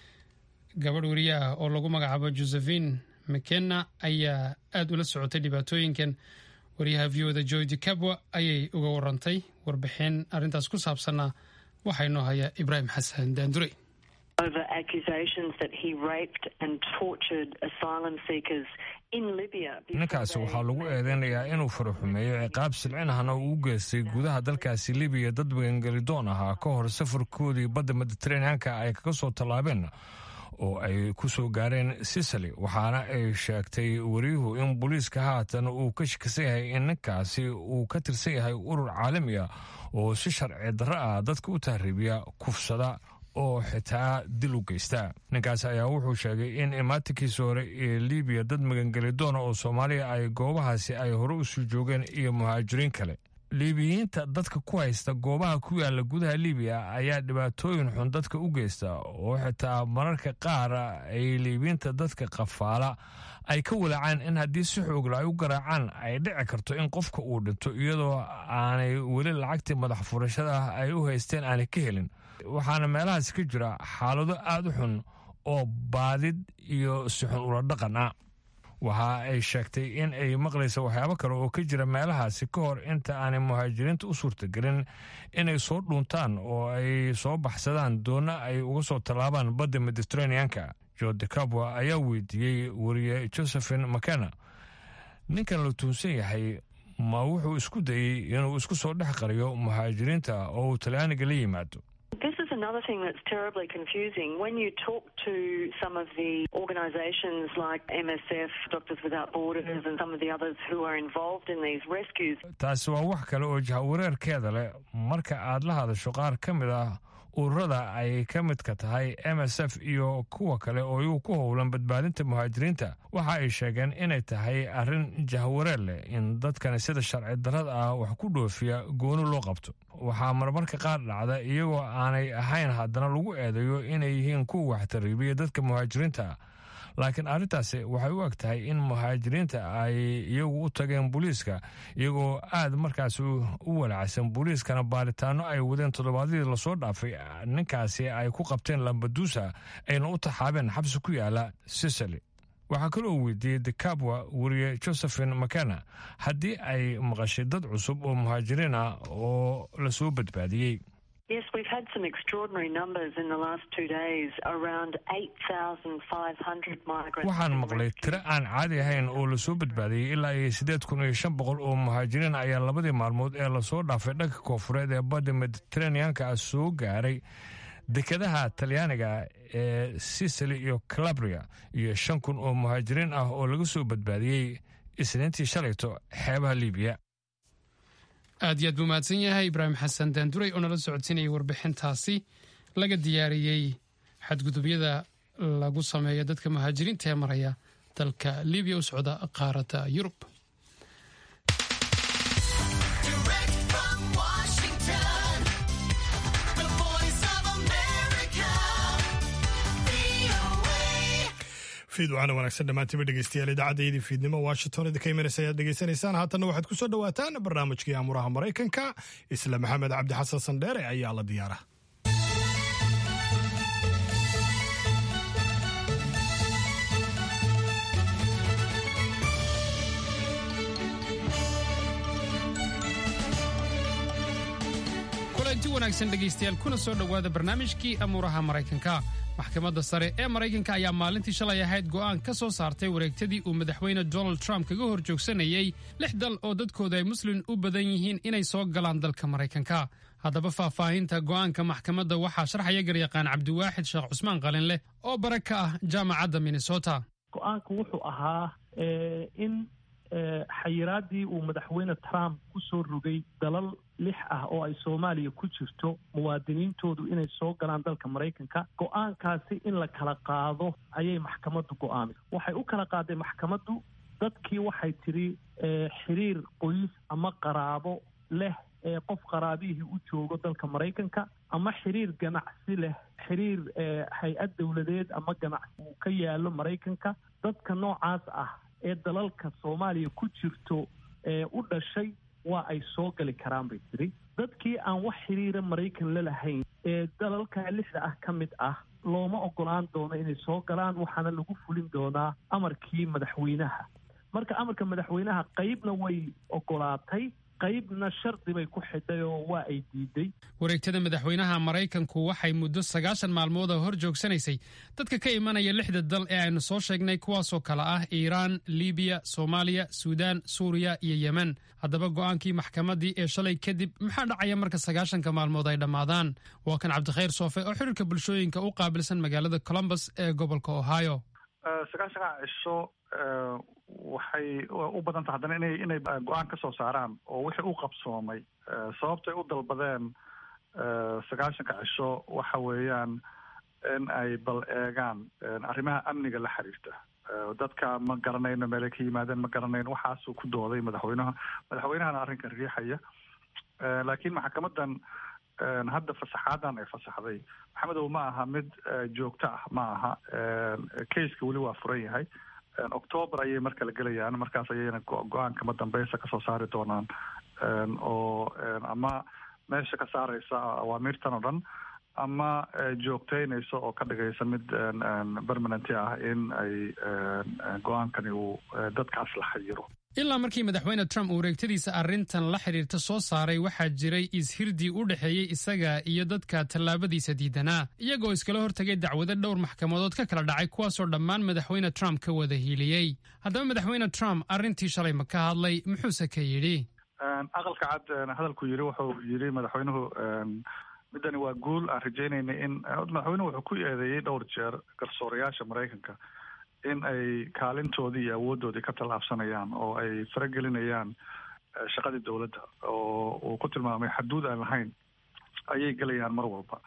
gabadh wariye ah oo lagu magacaabo Josephine McKenna ayaa aad ula socotay dhibaatooyinkan wariyaha VOda Joy DeCabwa ayay uga warantay warbixin arrintaas ku saabsanaa waxaa inoo haya Ibrahim Xasan Daandure over accusations that he raped and tortured asylum seekers in Libya. ninkaasi waxaa lagu eedeynayaa inuu faraxumeeyo ciqaab silcin ahna uu u geystay gudaha dalkaasi Libiya dad magangelidoon ahaa ka hor safarkoodii badda Mediterraneanka ay kaga soo tallaabeen oo ay ku soo gaareen Sicily waxaana ay sheegtay wariyuhu in booliiska haatan uu ka shakisan yahay in ninkaasi uu ka tirsan yahay urur caalami ah oo si sharci darro ah dadka u tahriibiya kufsada oo xitaa dil u geysta ninkaas ayaa wuxuu sheegay in imaatinkiisa hore ee Libiya dad magangelidoona oo Soomaaliya ay goobahaasi ay hore u soo joogeen iyo muhaajiriin kale Liibiyiinta dadka ku haysta goobaha ku yaala gudaha Libiya ayaa dhibaatooyin xun dadka u geysta oo xitaa mararka qaar ay Liibiyiinta dadka qafaala ay ka walacaan in haddii si xoog leh ay u garaacaan ay dhici karto in qofka uu dhinto iyadoo aanay weli lacagtii madax furashada ay u haysteen aanay ka helin waxaana meelahaas ka jira xaalado aad u xun oo baadid iyo si xun ula dhaqan ah waxa ay sheegtay in ay maqlaysa waxyaabo kale oo ka jira meelahaasi ka hor inta aanay muhaajiriinta u suurtagelin inay soo dhuuntaan oo ay soo baxsadaan doona ay uga soo tallaabaan badda mediterraneanka. George DeCabwa ayaa weydiiyey wariye Josephine McKenna, ninkan la tuhunsan yahay ma wuxuu isku dayey inuu isku soo dhex qariyo muhaajiriinta oo uu Talyaaniga la yimaado. This is another thing that's terribly confusing. When you talk to some of the organisations like MSF, Doctors Without Borders, and some of the others who are involved in these rescues. Taasi waa wax kale oo jahawareerkeeda leh marka aad la hadasho qaar ka mid ah ururada ay ka midka tahay MSF iyo kuwa kale oo iyagu ku howlan badbaadinta muhaajiriinta. Waxa ay sheegeen inay tahay arrin jahawareer leh in dadkani sida sharci darrada ah wax ku dhoofiya gooni loo qabto. Waxaa marmarka qaar dhacda iyagoo aanay ahayn haddana lagu eedeeyo inay yihiin kuwa wax tariibiya dadka muhaajiriinta. laakiin arrintaasi waxay u eg tahay in muhaajiriinta ay iyagu u tageen booliiska iyagoo aad markaas u walacsan booliiskana baaritaano ay wadeen toddobaadyadii lasoo dhaafay ninkaasi ay ku qabteen Lampedusa ayna u taxaabeen xabsi ku yaala Sicily. waxaa kaloo weydiiyey DeCabwa wariye Josephine McKenna haddii ay maqashay dad cusub oo muhaajiriin ah oo lasoo badbaadiyey. Yes, we've had some extraordinary numbers in the last 2 days, around 8,500 migrants. waxaan maqlay tiro aan caadi ahayn oo lasoo badbaadiyey ilaa 8,500 oo muhaajiriin ayaa labadii maalmood ee lasoo dhaafay dhanka koonfureed ee badda Mediterraneanka soo gaaray dekedaha Talyaaniga ee Sicily iyo Calabria iyo 5,000 oo muhaajiriin ah oo laga soo badbaadiyey Isniintii shalayto xeebaha Liibiya. aad iyo aad buu mahadsan yahay Ibraahim Xasan Daanduray oo nala socodsiinayay warbixintaasi laga diyaariyey xadgudubyada lagu sameeyo dadka muhaajiriinta ee maraya dalka Liibiya u socda qaaradda Yurub. fiidwacana wanaagsan dhammaantiiba dhegeystayaal idaacaddaydii fiidnimo Washington idinka imanaysa ayaad dhegeysanaysaan haatanna waxaad ku soo dhawaataan barnaamijkii amuraha Maraykanka isla Maxamed Cabdi Xasan Sandheere ayaa la diyaara. kulanti wanaagsan dhegeystayaal kuna soo dhawaada barnaamijkii amuraha Maraykanka. maxkamadda sare ee Maraykanka ayaa maalintii shalay ahayd go'aan ka soo saartay wareegtadii uu madaxweyne Donald Trump kaga hor joogsanayay 6 dal oo dadkooda ay muslim u badan yihiin inay soo galaan dalka Maraykanka. haddaba faahfaahinta go'aanka maxkamadda waxaa sharxaya garyaqaan Cabdiwaaxid Sheekh Cusmaan Qalinleh oo bara ka ah jaamacadda Minnesota. go'aanku wuxuu ahaa in xayiraadii uu madaxweyne Trump ku soo rogay dalal 6 ah oo ay Soomaaliya ku jirto muwaadiniintoodu inay soo galaan dalka Maraykanka. go'aankaasi in la kala qaado ayay maxkamaddu go'aamisay. waxay u kala qaaday maxkamaddu dadkii waxay tiri xiriir qoys ama qaraabo leh ee qof qaraabihii u joogo dalka Maraykanka ama xiriir ganacsi leh xiriir hay'ad dawladeed ama ganacsi uu ka yaalo Maraykanka. dadka noocaas ah ee dalalka Soomaaliya ku jirto ee u dhashay waa ay soo gali karaan bay tiri. dadkii aan wax xiriira Maraykan la lahayn ee dalalka 6 ah ka mid ah looma ogolaan doono inay soo galaan waxaana lagu fulin doonaa amarkii madaxweynaha. marka amarka madaxweynaha qaybna way ogolaatay qaybna shardi bay ku xidhay oo waa ay diiday. wareegtada madaxweynaha Maraykanku waxay muddo 90 maalmood hor joogsanaysay dadka ka imanaya 6 dal ee aynu soo sheegnay kuwaasoo kala ah Iiraan, Liibiya, Soomaaliya, Suudaan, Suuriya iyo Yemen. haddaba go'aankii maxkamaddii ee shalay kadib maxaa dhacaya marka 90 maalmood ay dhammaadaan? waa kan Cabdikhayr Soofe oo xiriirka bulshooyinka u qaabilsan magaalada Columbus ee gobolka Ohio. 90 cisho waxay u badan tahay haddana inay go-aan ka soo saaraan oo wixii u qabsoomay sababtay u dalbadeen 90 cisho waxa weeyaan in ay bal eegaan arrimaha amniga la xiriirta. dadka ma garanayno meelay ka yimaadeen ma garanayno waxaasuu ku dooday madaxweynahana arrinkan riixaya. laakiin maxkamadan hadda fasaxaadan ay fasaxday maxamedow ma aha mid joogto ah ma aha. kayska weli waa furan yahay. October ayay marka la gelayaan markaas ayayna go-aan kama dambeysa kasoo saari doonaan oo ama meesha ka saaraysa awaamiirtan oo dhan ama joogteynayso oo ka dhigaysa mid permanenti ah in ay go-aankani uu dadkaas la xayiro. ilaa markii madaxweyne Trump uu wareegtadiisa arrintan la xiriirta soo saaray waxaa jiray ishirdi u dhaxeeyay isaga iyo dadka tallaabadiisa diidanaa iyagoo iskala hortagay dacwado dhowr maxkamadood ka kala dhacay kuwaasoo dhammaan madaxweyne Trump ka wada hiiliyey. haddaba madaxweyne Trump arrintii shalay ma ka hadlay muxuuse ka yidhi? aqalka cad hadalku yidhi wuxuu yidhi madaxweynuhu midani waa guul aan rajeynayna in madaxweynuhu wuxuu ku eedeeyey dhowr jeer garsoorayaasha Maraykanka in ay kaalintoodii iyo awooddoodii ka tallaabsanayaan oo ay faragelinayaan shaqadii dowladda oo uu ku tilmaamay xaduud aan lahayn ayay gelayaan mar walba.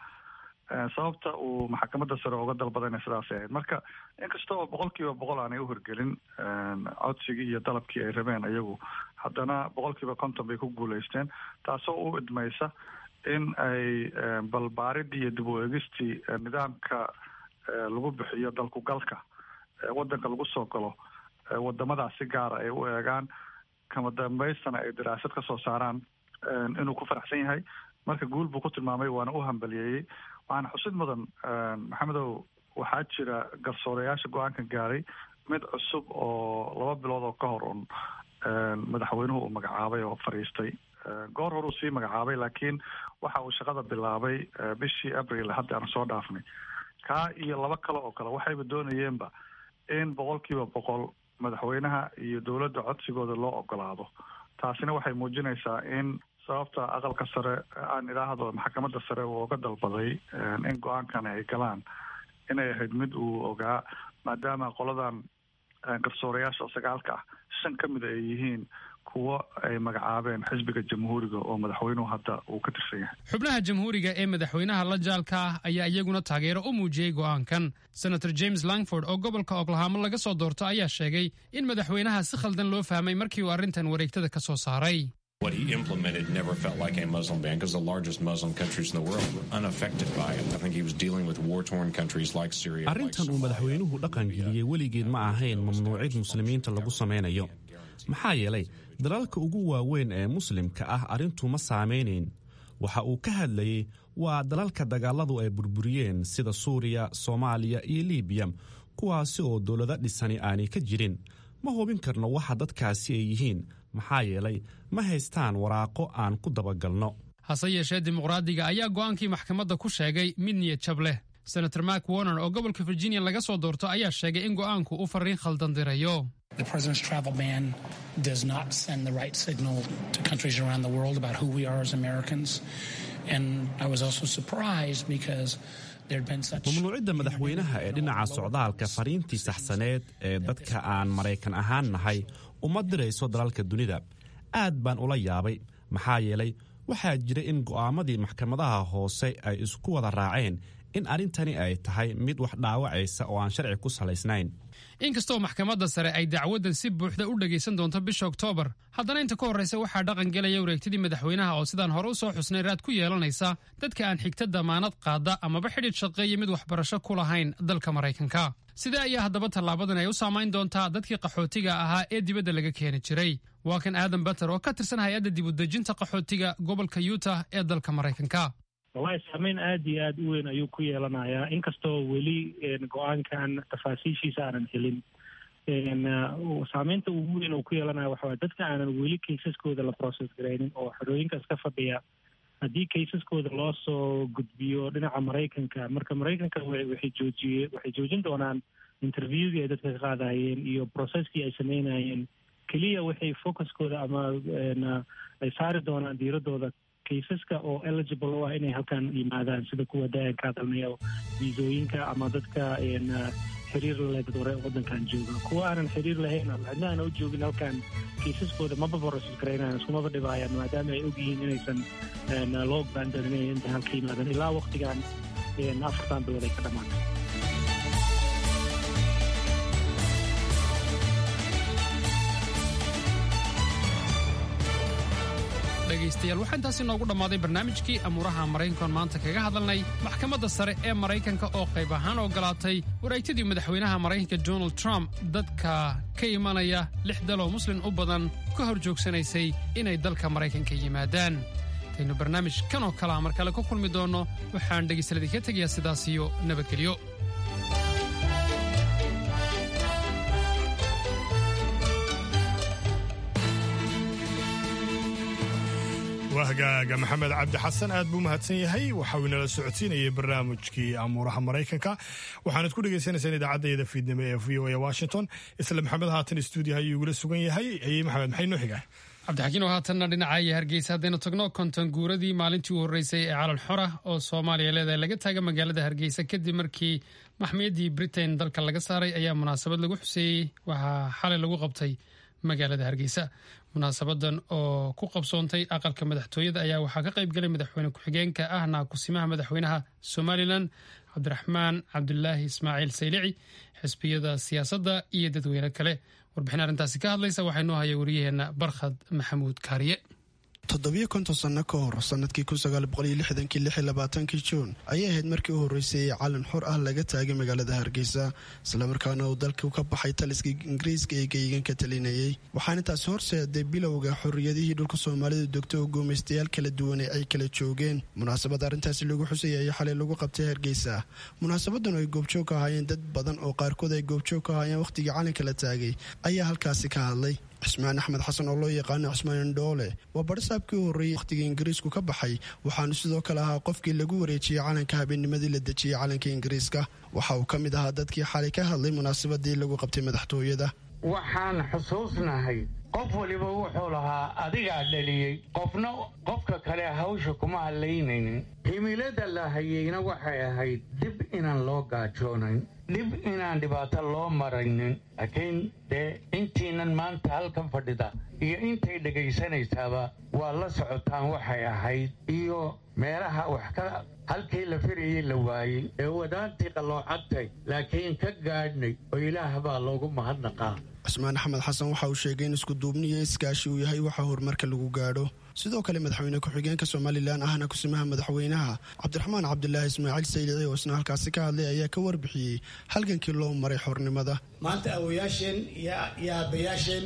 sababta uu maxkamadda sare uga dalbadayna sidaasay ahayd. marka inkasta oo 100% aanay u hirgelin codsigii iyo dalabkii ay rabeen ayagu, haddana 50% bay ku guulaysteen, taasoo u idmaysa in ay balbaaridii iyo dib u eegistii nidaamka lagu bixiyo dalku galka waddanka lagu soo galo wadamadaas si gaara ay u eegaan, kama dambaystana ay daraasad ka soo saaraan inuu ku faraxsan yahay. marka guul buu ku tilmaamay, waana u hambaliyeeyey. waxaana xusid mudan maxamedow, waxaa jira garsoorayaasha go-aankan gaaray mid cusub oo 2 bilood oo ka hor un madaxweynuhu uu magacaabay oo fadhiistay. goor hore uu sii magacaabay, laakiin waxa uu shaqada bilaabay bishii abril hadda aan soo dhaafnay. kaa iyo 2 kale oo kale waxayba doonayeenba in 100% madaxweynaha iyo dowladda codsigooda loo ogolaado. taasina waxay muujinaysaa in sababta aqalka sare aan idhaahdo maxkamadda sare uu uga dalbaday in go-aankan ay galaan inay ahayd mid uu ogaa, maadaama qoladan garsoorayaasha 9 ah 5 ka mid ay yihiin kuwo ay magacaabeen xisbiga jamhuuriga oo madaxweynuhu hadda uu ka tirsan yahay. xubnaha jamhuuriga ee madaxweynaha la jaalka ah ayaa iyaguna taageero u muujiyey go'aankan. senator James Langford oo gobolka Oklahoma laga soo doorto ayaa sheegay in madaxweynaha si khaldan loo fahmay markii uu arrintan wareegtada ka soo saaray. What he implemented never felt like a Muslim ban because the largest Muslim countries in the world were unaffected by it. I think he was dealing with war-torn countries like Syria. arrintan uu madaxweynuhu dhaqan geliyey weligeed ma ahayn mamnuucid muslimiinta lagu sameynayo. maxaa yeelay dalalka ugu waaweyn ee muslimka ah arrintu ma saameynayn. waxa uu ka hadlayey waa dalalka dagaaladu ay burburiyeen sida Suuriya, Soomaaliya iyo Liibiya, kuwaasi oo dowlado dhisani aanay ka jirin. ma hubin karno waxa dadkaasi ay yihiin, maxaa yeelay ma haystaan waraaqo aan ku dabagalno. hase yeeshee dimuqraadiga ayaa go'aankii maxkamadda ku sheegay mid niyad jab leh. senator Mark Warner oo gobolka Virginia laga soo doorto ayaa sheegay in go'aanku uu fariin khaldan dirayo. The president's travel ban does not send the right signal to countries around the world about who we are as Americans. And I was also surprised because mamnuucidda madaxweynaha ee dhinaca socdaalka fariintii saxsaneed ee dadka aan Maraykan ahaan nahay uma dirayso dalalka dunida. aad baan ula yaabay, maxaa yeelay waxaa jira in go'aamadii maxkamadaha hoose ay isku wada raaceen in arrintani ay tahay mid wax dhaawacaysa oo aan sharci ku salaysnayn. inkastoo maxkamadda sare ay dacwadan si buuxda u dhagaysan doonto bisha Oktoobar, haddana inta ka horreysa waxaa dhaqan gelaya wareegtadii madaxweynaha oo sidaan hore u soo xusnay raad ku yeelanaysa dadka aan xigta damaanad qaada amaba xidhiidh shaqeeya mid waxbarasho ku lahayn dalka Maraykanka. sidee ayaa haddaba tallaabadan ay u saamayn doontaa dadkii qaxootiga ahaa ee dibadda laga keeni jiray? waa kan Adam Butter oo ka tirsan hay-adda dib u dejinta qaxootiga gobolka Utah ee dalka Maraykanka. wallahi saameyn aad iyo aad u weyn ayuu ku yeelanayaa, inkastoo weli go-aankan tafaasiishiisa aanan helin. saameynta ugu weyn uu ku yeelanaya waxa waye dadka aanan weli kaysaskooda la process garaynin oo xorooyinkaas ka fadhiya, haddii kaysaskooda loo soo gudbiyo dhinaca Maraykanka, marka Maraykanka waxay joojin doonaan interviewgii ay dadka ka qaadayeen iyo processkii ay sameynayeen. keliya waxay focuskooda ama ay saari doonaan diiradooda kaysaska oo eligible u ah inay halkan yimaadaan, sida kuwa dayanka hadalnaya viisooyinka ama dadka xiriir leh dad hore waddankan jooga. kuwa aanan xiriir lahayn ama cidna aan u joogin halkan kaysaskooda maba process garaynayaan, iskumaba dhibaayaan, maadaama ay ogyihiin inaysan loo ogaandarin inay inta halka yimaadaan ilaa waqtigan 4 bilood ay ka dhamaatay. dhegaystayaal waxaa intaasi noogu dhammaaday barnaamijkii amuuraha Maraykanka maanta kaga hadalnay maxkamadda sare ee Maraykanka oo qayb ahaan ogolaatay wareegtadii madaxweynaha Maraykanka Donald Trump dadka ka imanaya 6 dal oo muslim u badan ka hor joogsanaysay inay dalka Maraykanka yimaadaan. intaynu barnaamij kan oo kalea mar kale ku kulmi doonno waxaan dhegaystayaal idinka tegayaa sidaas iyo nabadgelyo. wahgaaga maxamed cabdi xasan aad buu mahadsan yahay. waxa uu inala socodsiinayay barnaamijkii amuuraha maraykanka. waxaanad ku dhagaysanaysaan idaacaddeeda fiidnimo ee VOA Washington. isla maxamed haatan stuudiyaha ayuu igula sugan yahay. maxamed maxay noo xigaa? cabdixakiin oo haatanna dhinaca iyo Hargeysa haddaynu tagno konton guuradii maalintii u horreysay ee calan xor ah oo Soomaaliya leedahay laga taaga magaalada Hargeysa kadib markii maxmiyadii Britain dalka laga saaray ayaa munaasabad lagu xuseeyey waxaa xalay lagu qabtay magaalada Hargeysa. munaasabadan oo ku qabsoontay aqalka madaxtooyada ayaa waxaa ka qayb galay madaxweyne ku-xigeenka ahna kusimaha madaxweynaha Somaliland Cabdiraxmaan Cabdulaahi Ismaaciil Saylici, xisbiyada siyaasadda iyo dadweyne kale. warbixin arrintaasi ka hadlaysa waxaa inoo haya wariyaheena Barkhad Maxamuud Kaariye. 7 sano ka hor sanadkii 1960 Juun ayay ahayd markii u horreysay calan xor ah laga taagay magaalada Hargeysa, islamarkaana uu dalka ka baxay taliskii Ingiriiska ee geeganka talinayay. waxaana taasi horseeday bilowga xorriyadihii dhulka Soomaalida degto oo gumaystayaal kala duwan ay kala joogeen. munaasabad arrintaasi lagu xusayay xalay lagu qabtay Hargeysa. munaasabadan ay goobjoog ka ahaayeen dad badan oo qaarkood ay goobjoog ka ahaayeen waqtigii calanka la taagay ayaa halkaasi ka hadlay. Cismaan Axmed Xasan oo loo yaqaan Cismaan Doole waa barsaabkii u horreeyay waqtigii Ingiriisku ka baxay, waxaana sidoo kale ahaa qofkii lagu wareejiyay calanka habeennimadii la dejiyay calanka Ingiriiska. waxa uu ka mid ahaa dadkii xalay ka hadlay munaasabadii lagu qabtay madaxtooyada. waxaan xusuusnahay qof waliba wuxuu lahaa adigaa dhaliyey, qofna qofka kale hawsha kuma hadlaynaynin. himilada la hayeyna waxay ahayd dib inaan loo gaajoonayn, dhib inaan dhibaato loo maraynin. laakiin dee intiinan maanta halkan fadhida iyo intay dhegaysanaysaaba waa la socotaan waxay ahayd iyo meelaha wax ka halkii la firayay la waayey ee wadaantii qalloocadtay laakiin ka gaadhnay oo ilaah baa loogu mahadnaqaa. Cismaan Axmed Xasan waxa uu sheegay in isku duubniyo iskaashi uu yahay waxa horumarka lagu gaadho. sidoo kale madaxweyne ku-xigeenka Somaliland ahna kusimaha madaxweynaha Cabdiraxmaan Cabdulaahi Ismaaciil Saylici oo isna halkaasi ka hadlay ayaa ka warbixiyey halgankii loo maray xornimada. maanta awoyaasheen iyo aabayaasheen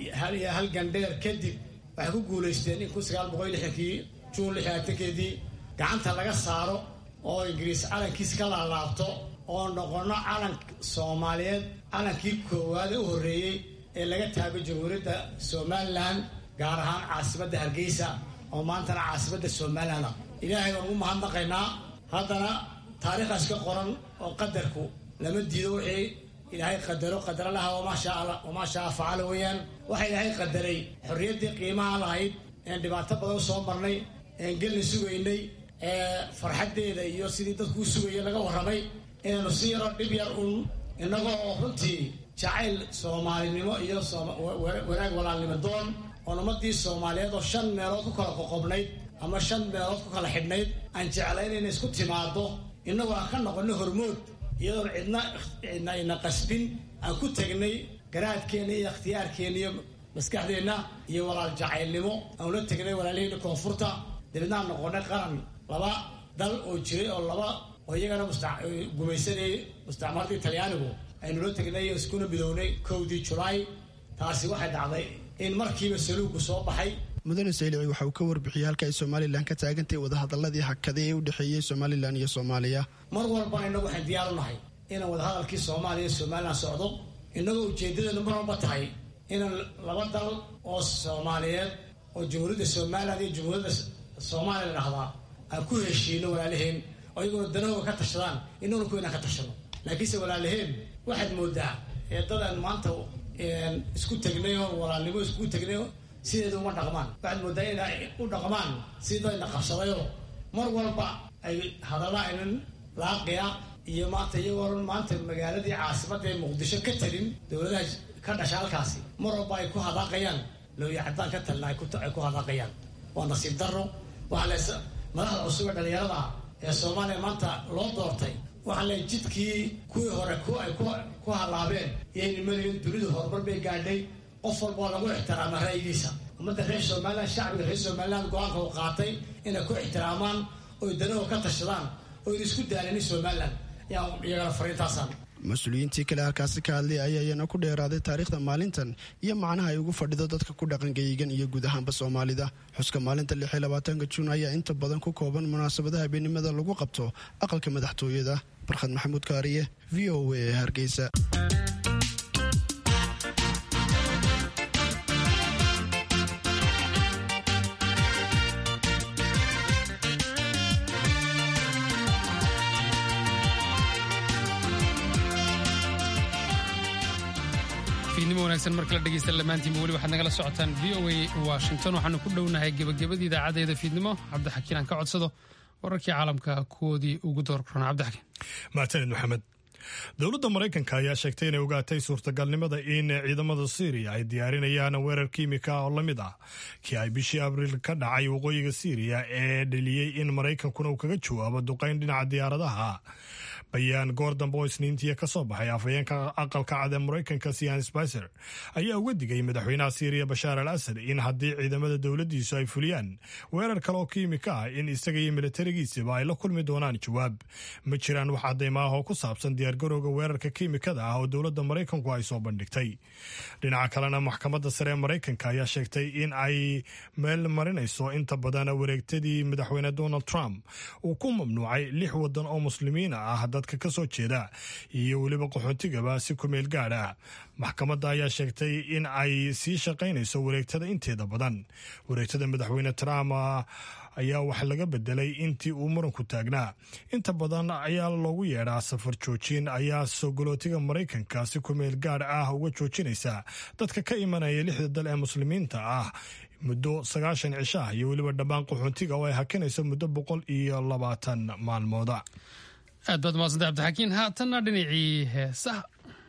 halgan dheer kadib waxay ku guulaysteen in 1960 Juun 6 gacanta laga saaro oo Ingiriis calankiisa ka laalaabto oo noqono calan Soomaaliyeed, calankii koowaad u horreeyay ee laga taago jamhuuriyadda Somaliland, gaar ahaan caasimadda Hargeysa oo maantana caasimadda Somaliland ah. ilaahay waan ugu mahadnaqaynaa. haddana taariikhdaas ka qoran oo qadarku lama diido wixii ilaahay qadaro qadara laha wamaa shaa facala weeyaan. waxa ilaahay qadaray xorriyaddii qiimaha lahayd een dhibaato badan soo marnay een gelna sugaynay farxaddeeda iyo sidii dadkuu sugayay laga warramay inaynu si yaroo dhib yar un innagoo runtii jacayl soomaalinimo iyo wanaag walaalnimo doon oon ummaddii Soomaaliyeed oo 5 meelood ku kala qoqobnayd ama 5 meelood ku kala xidhnayd aan jeclayn inay isku timaado innagoo aan ka noqonno hormood iyadoon cidna ina qasbin aan ku tagnay garaadkeena iyo ikhtiyaarkeena iyo maskaxdeenna iyo walaal jacaylnimo aan ula tagnay walaalihii koonfurta dibadna noqonay qaran laba dal oo jiray oo laba oo iyagana gumaysanayay mustacmarkii Talyaanigu aynu la tagnay iskuna bidownay 1 July. taasi waxay dhacday in markiiba saluugu soo baxay. mudane Saylici waxa uu ka warbixiyay halka ay Somaliland ka taagantay wadahadaladii hakada ee u dhaxeeyay Somaliland iyo Soomaaliya. mar walba inagu waxaan diyaar u nahay inaan wadahadalkii Soomaaliya iyo Somaliland socdo, inagoo ujeedadeenu mar walba tahay inaan laba dal oo Soomaaliyeed oo jamhuuriyadda Somaliland iyo jamhuuriyadda Soomaaliya dhahdaa aan ku heshiino walaalaheen oo iyagoo danahooda ka tashadaan inuu ku inaan ka tashado. laakiinse walaalaheen waxaad moodaa dadaan maanta isku tagnay oo walaalnimo isku tagnay sideedu uma dhaqmaan. waxaad moodaa inay u dhaqmaan sidayna qabsadayoo mar walba ay hadalla aynan laaqiya iyo maanta iyagoo maanta magaaladii caasimadda ee Muqdisho ka talin dowladaha ka dhasha halkaasi mar walba ay ku hadaaqayaan looya cadaan ka talna ay ku hadaaqayaan. waa nasiib darro. waxaa madaxda cusub ee dhalinyarada ee Soomaaliya maanta loo doortay waxaa la jidkii kuwii hore ay ku halaabeen iyo nimadii dunidu horumar bay gaadhay. qof walba lagu ixtiraama ra'yigiisa. ummadda reer Somaliland, shacbiga reer Somaliland go'aanka uu qaatay inay ku ixtiraamaan oo danahooda ka tashadaan oo isku daalin Somaliland iyagana fariintaasaan. mas-uuliyiintii kale halkaasi ka hadlay ayaa iyana ku dheeraaday taariikhda maalintan iyo macnaha ay ugu fadhido dadka ku dhaqan geyigan iyo guud ahaanba Soomaalida. xuska maalinta 26 Juun ayaa inta badan ku kooban munaasabadaha habeenimada lagu qabto aqalka madaxtooyada. Farxad Maxamuud Kaariye, VOA, Hargeysa. fiidnimo wanaagsan marka la dhegeysta lamaantiinba weli waxaad nagala socotaan VOA Washington. waxaanu ku dhownahay gebagabadii idaacadeeda fiidnimo. cabdixakiin aan ka codsado wararkii caalamka kuwoodii ugu doorkorona. cabdixakiin. mahadsanid maxamed. dowladda maraykanka ayaa sheegtay inay ogaatay suurtagalnimada in ciidamada Syria ay diyaarinayaan weerar kiimika oo la mid ah kii ay bishii abriil ka dhacay waqooyiga Syria ee dhaliyey in maraykankuna uu kaga jawaabo duqayn dhinaca diyaaradaha. bayaan goor dambe oo isniintii ka soo baxay afhayeenka aqalka cad ee maraykanka Sean Spicer ayaa uga digay madaxweynaha Syria Bashar al-Assad in haddii ciidamada dowladdiisu ay fuliyaan weerar kale oo kiimika ah in isaga iyo militarigiisaba ay la kulmi doonaan jawaab. ma jiraan wax cadeymo ah oo ku saabsan diyaargarowga weerarka kiimikada ah oo dowladda maraykanku ay soo bandhigtay. dhinaca kalena maxkamadda sare ee maraykanka ayaa sheegtay in ay meel marinayso inta badan wareegtadii madaxweyne Donald Trump uu ku mamnuucay 6 wadan oo muslimiin ah dadka ka soo jeeda iyo weliba qaxootigaba si ku meel gaar ah. maxkamadda ayaa sheegtay in ay sii shaqaynayso wareegtada inteeda badan. wareegtada madaxweyne Trump ayaa wax laga bedelay intii uu muranku taagnaa. inta badan ayaa loogu yeedhaa safar joojin ayaa sogolootiga maraykanka si ku meel gaar ah uga joojinaysa dadka ka imanaya 6 dal ee muslimiinta ah muddo 90 cisho ah iyo weliba dhammaan qaxootiga oo ay hakinayso muddo 120 maalmooda. aad baad mahadsantahay cabdixakiin. haatanna dhinacii heesaha.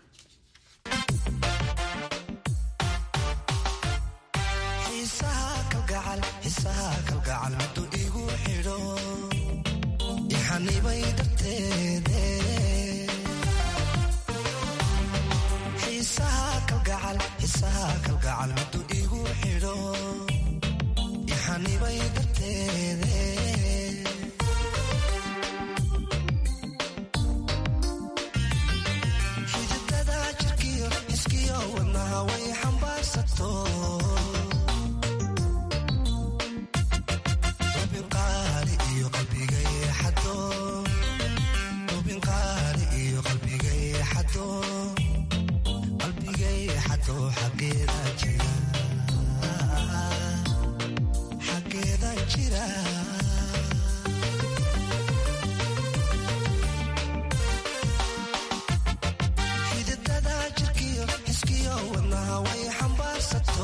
xiisaha kalgacal muddo igu xidho ixanibay darteede xiisaha kalgacal muddo igu xidho ixanibay darteede way xambaarsato hubin qaali iyo qalbigay xado xaggeeda jira xididada jirkiyo xiskiyo wadnaha way xambaarsato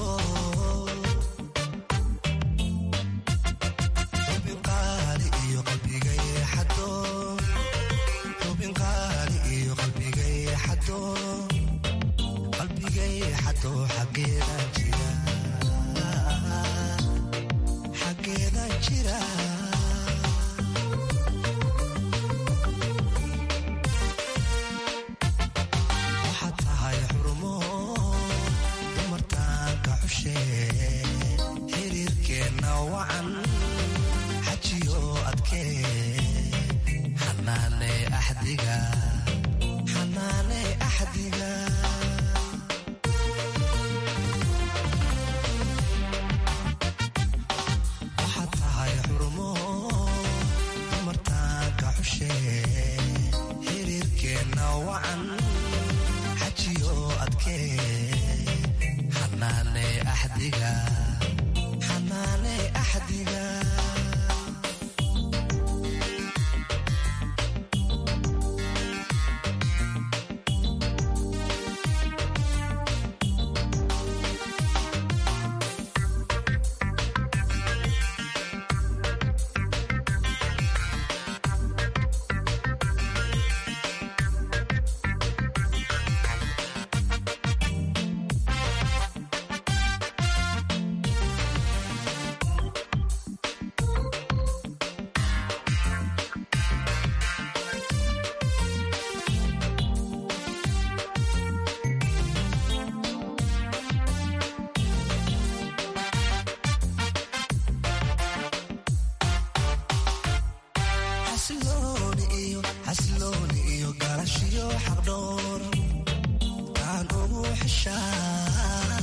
hubin qaali iyo qalbigay xado xaggeeda jira waxaad tahay xurumo dumartaanka xushee xiriirkeenna wacan xajiyo adkee xanaane axdiga waxaad tahay xurumo dumartaanka xushee xiriirkeenna wacan xajiyo adkee xanaane axdiga xalaashiyo xaqdhoor aan ugu xishaan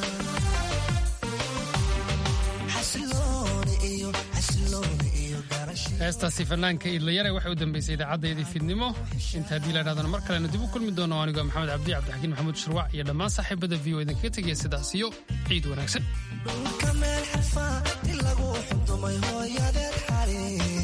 xasilooni iyo heestaasi fanaanka idlayare waxay u dambeysay idaacaddayadii fiidnimo inta haddii la idhahdana mar kalena dib u kulmi doono anigoo maxamed cabdi cabdixakiin maxamuud shirwac iyo dhammaan saaxiibada v o idinkaga tegaya sidaas iyo ciid wanaagsan dhulka meel xarfa in lagu xudumay hooyadeed xali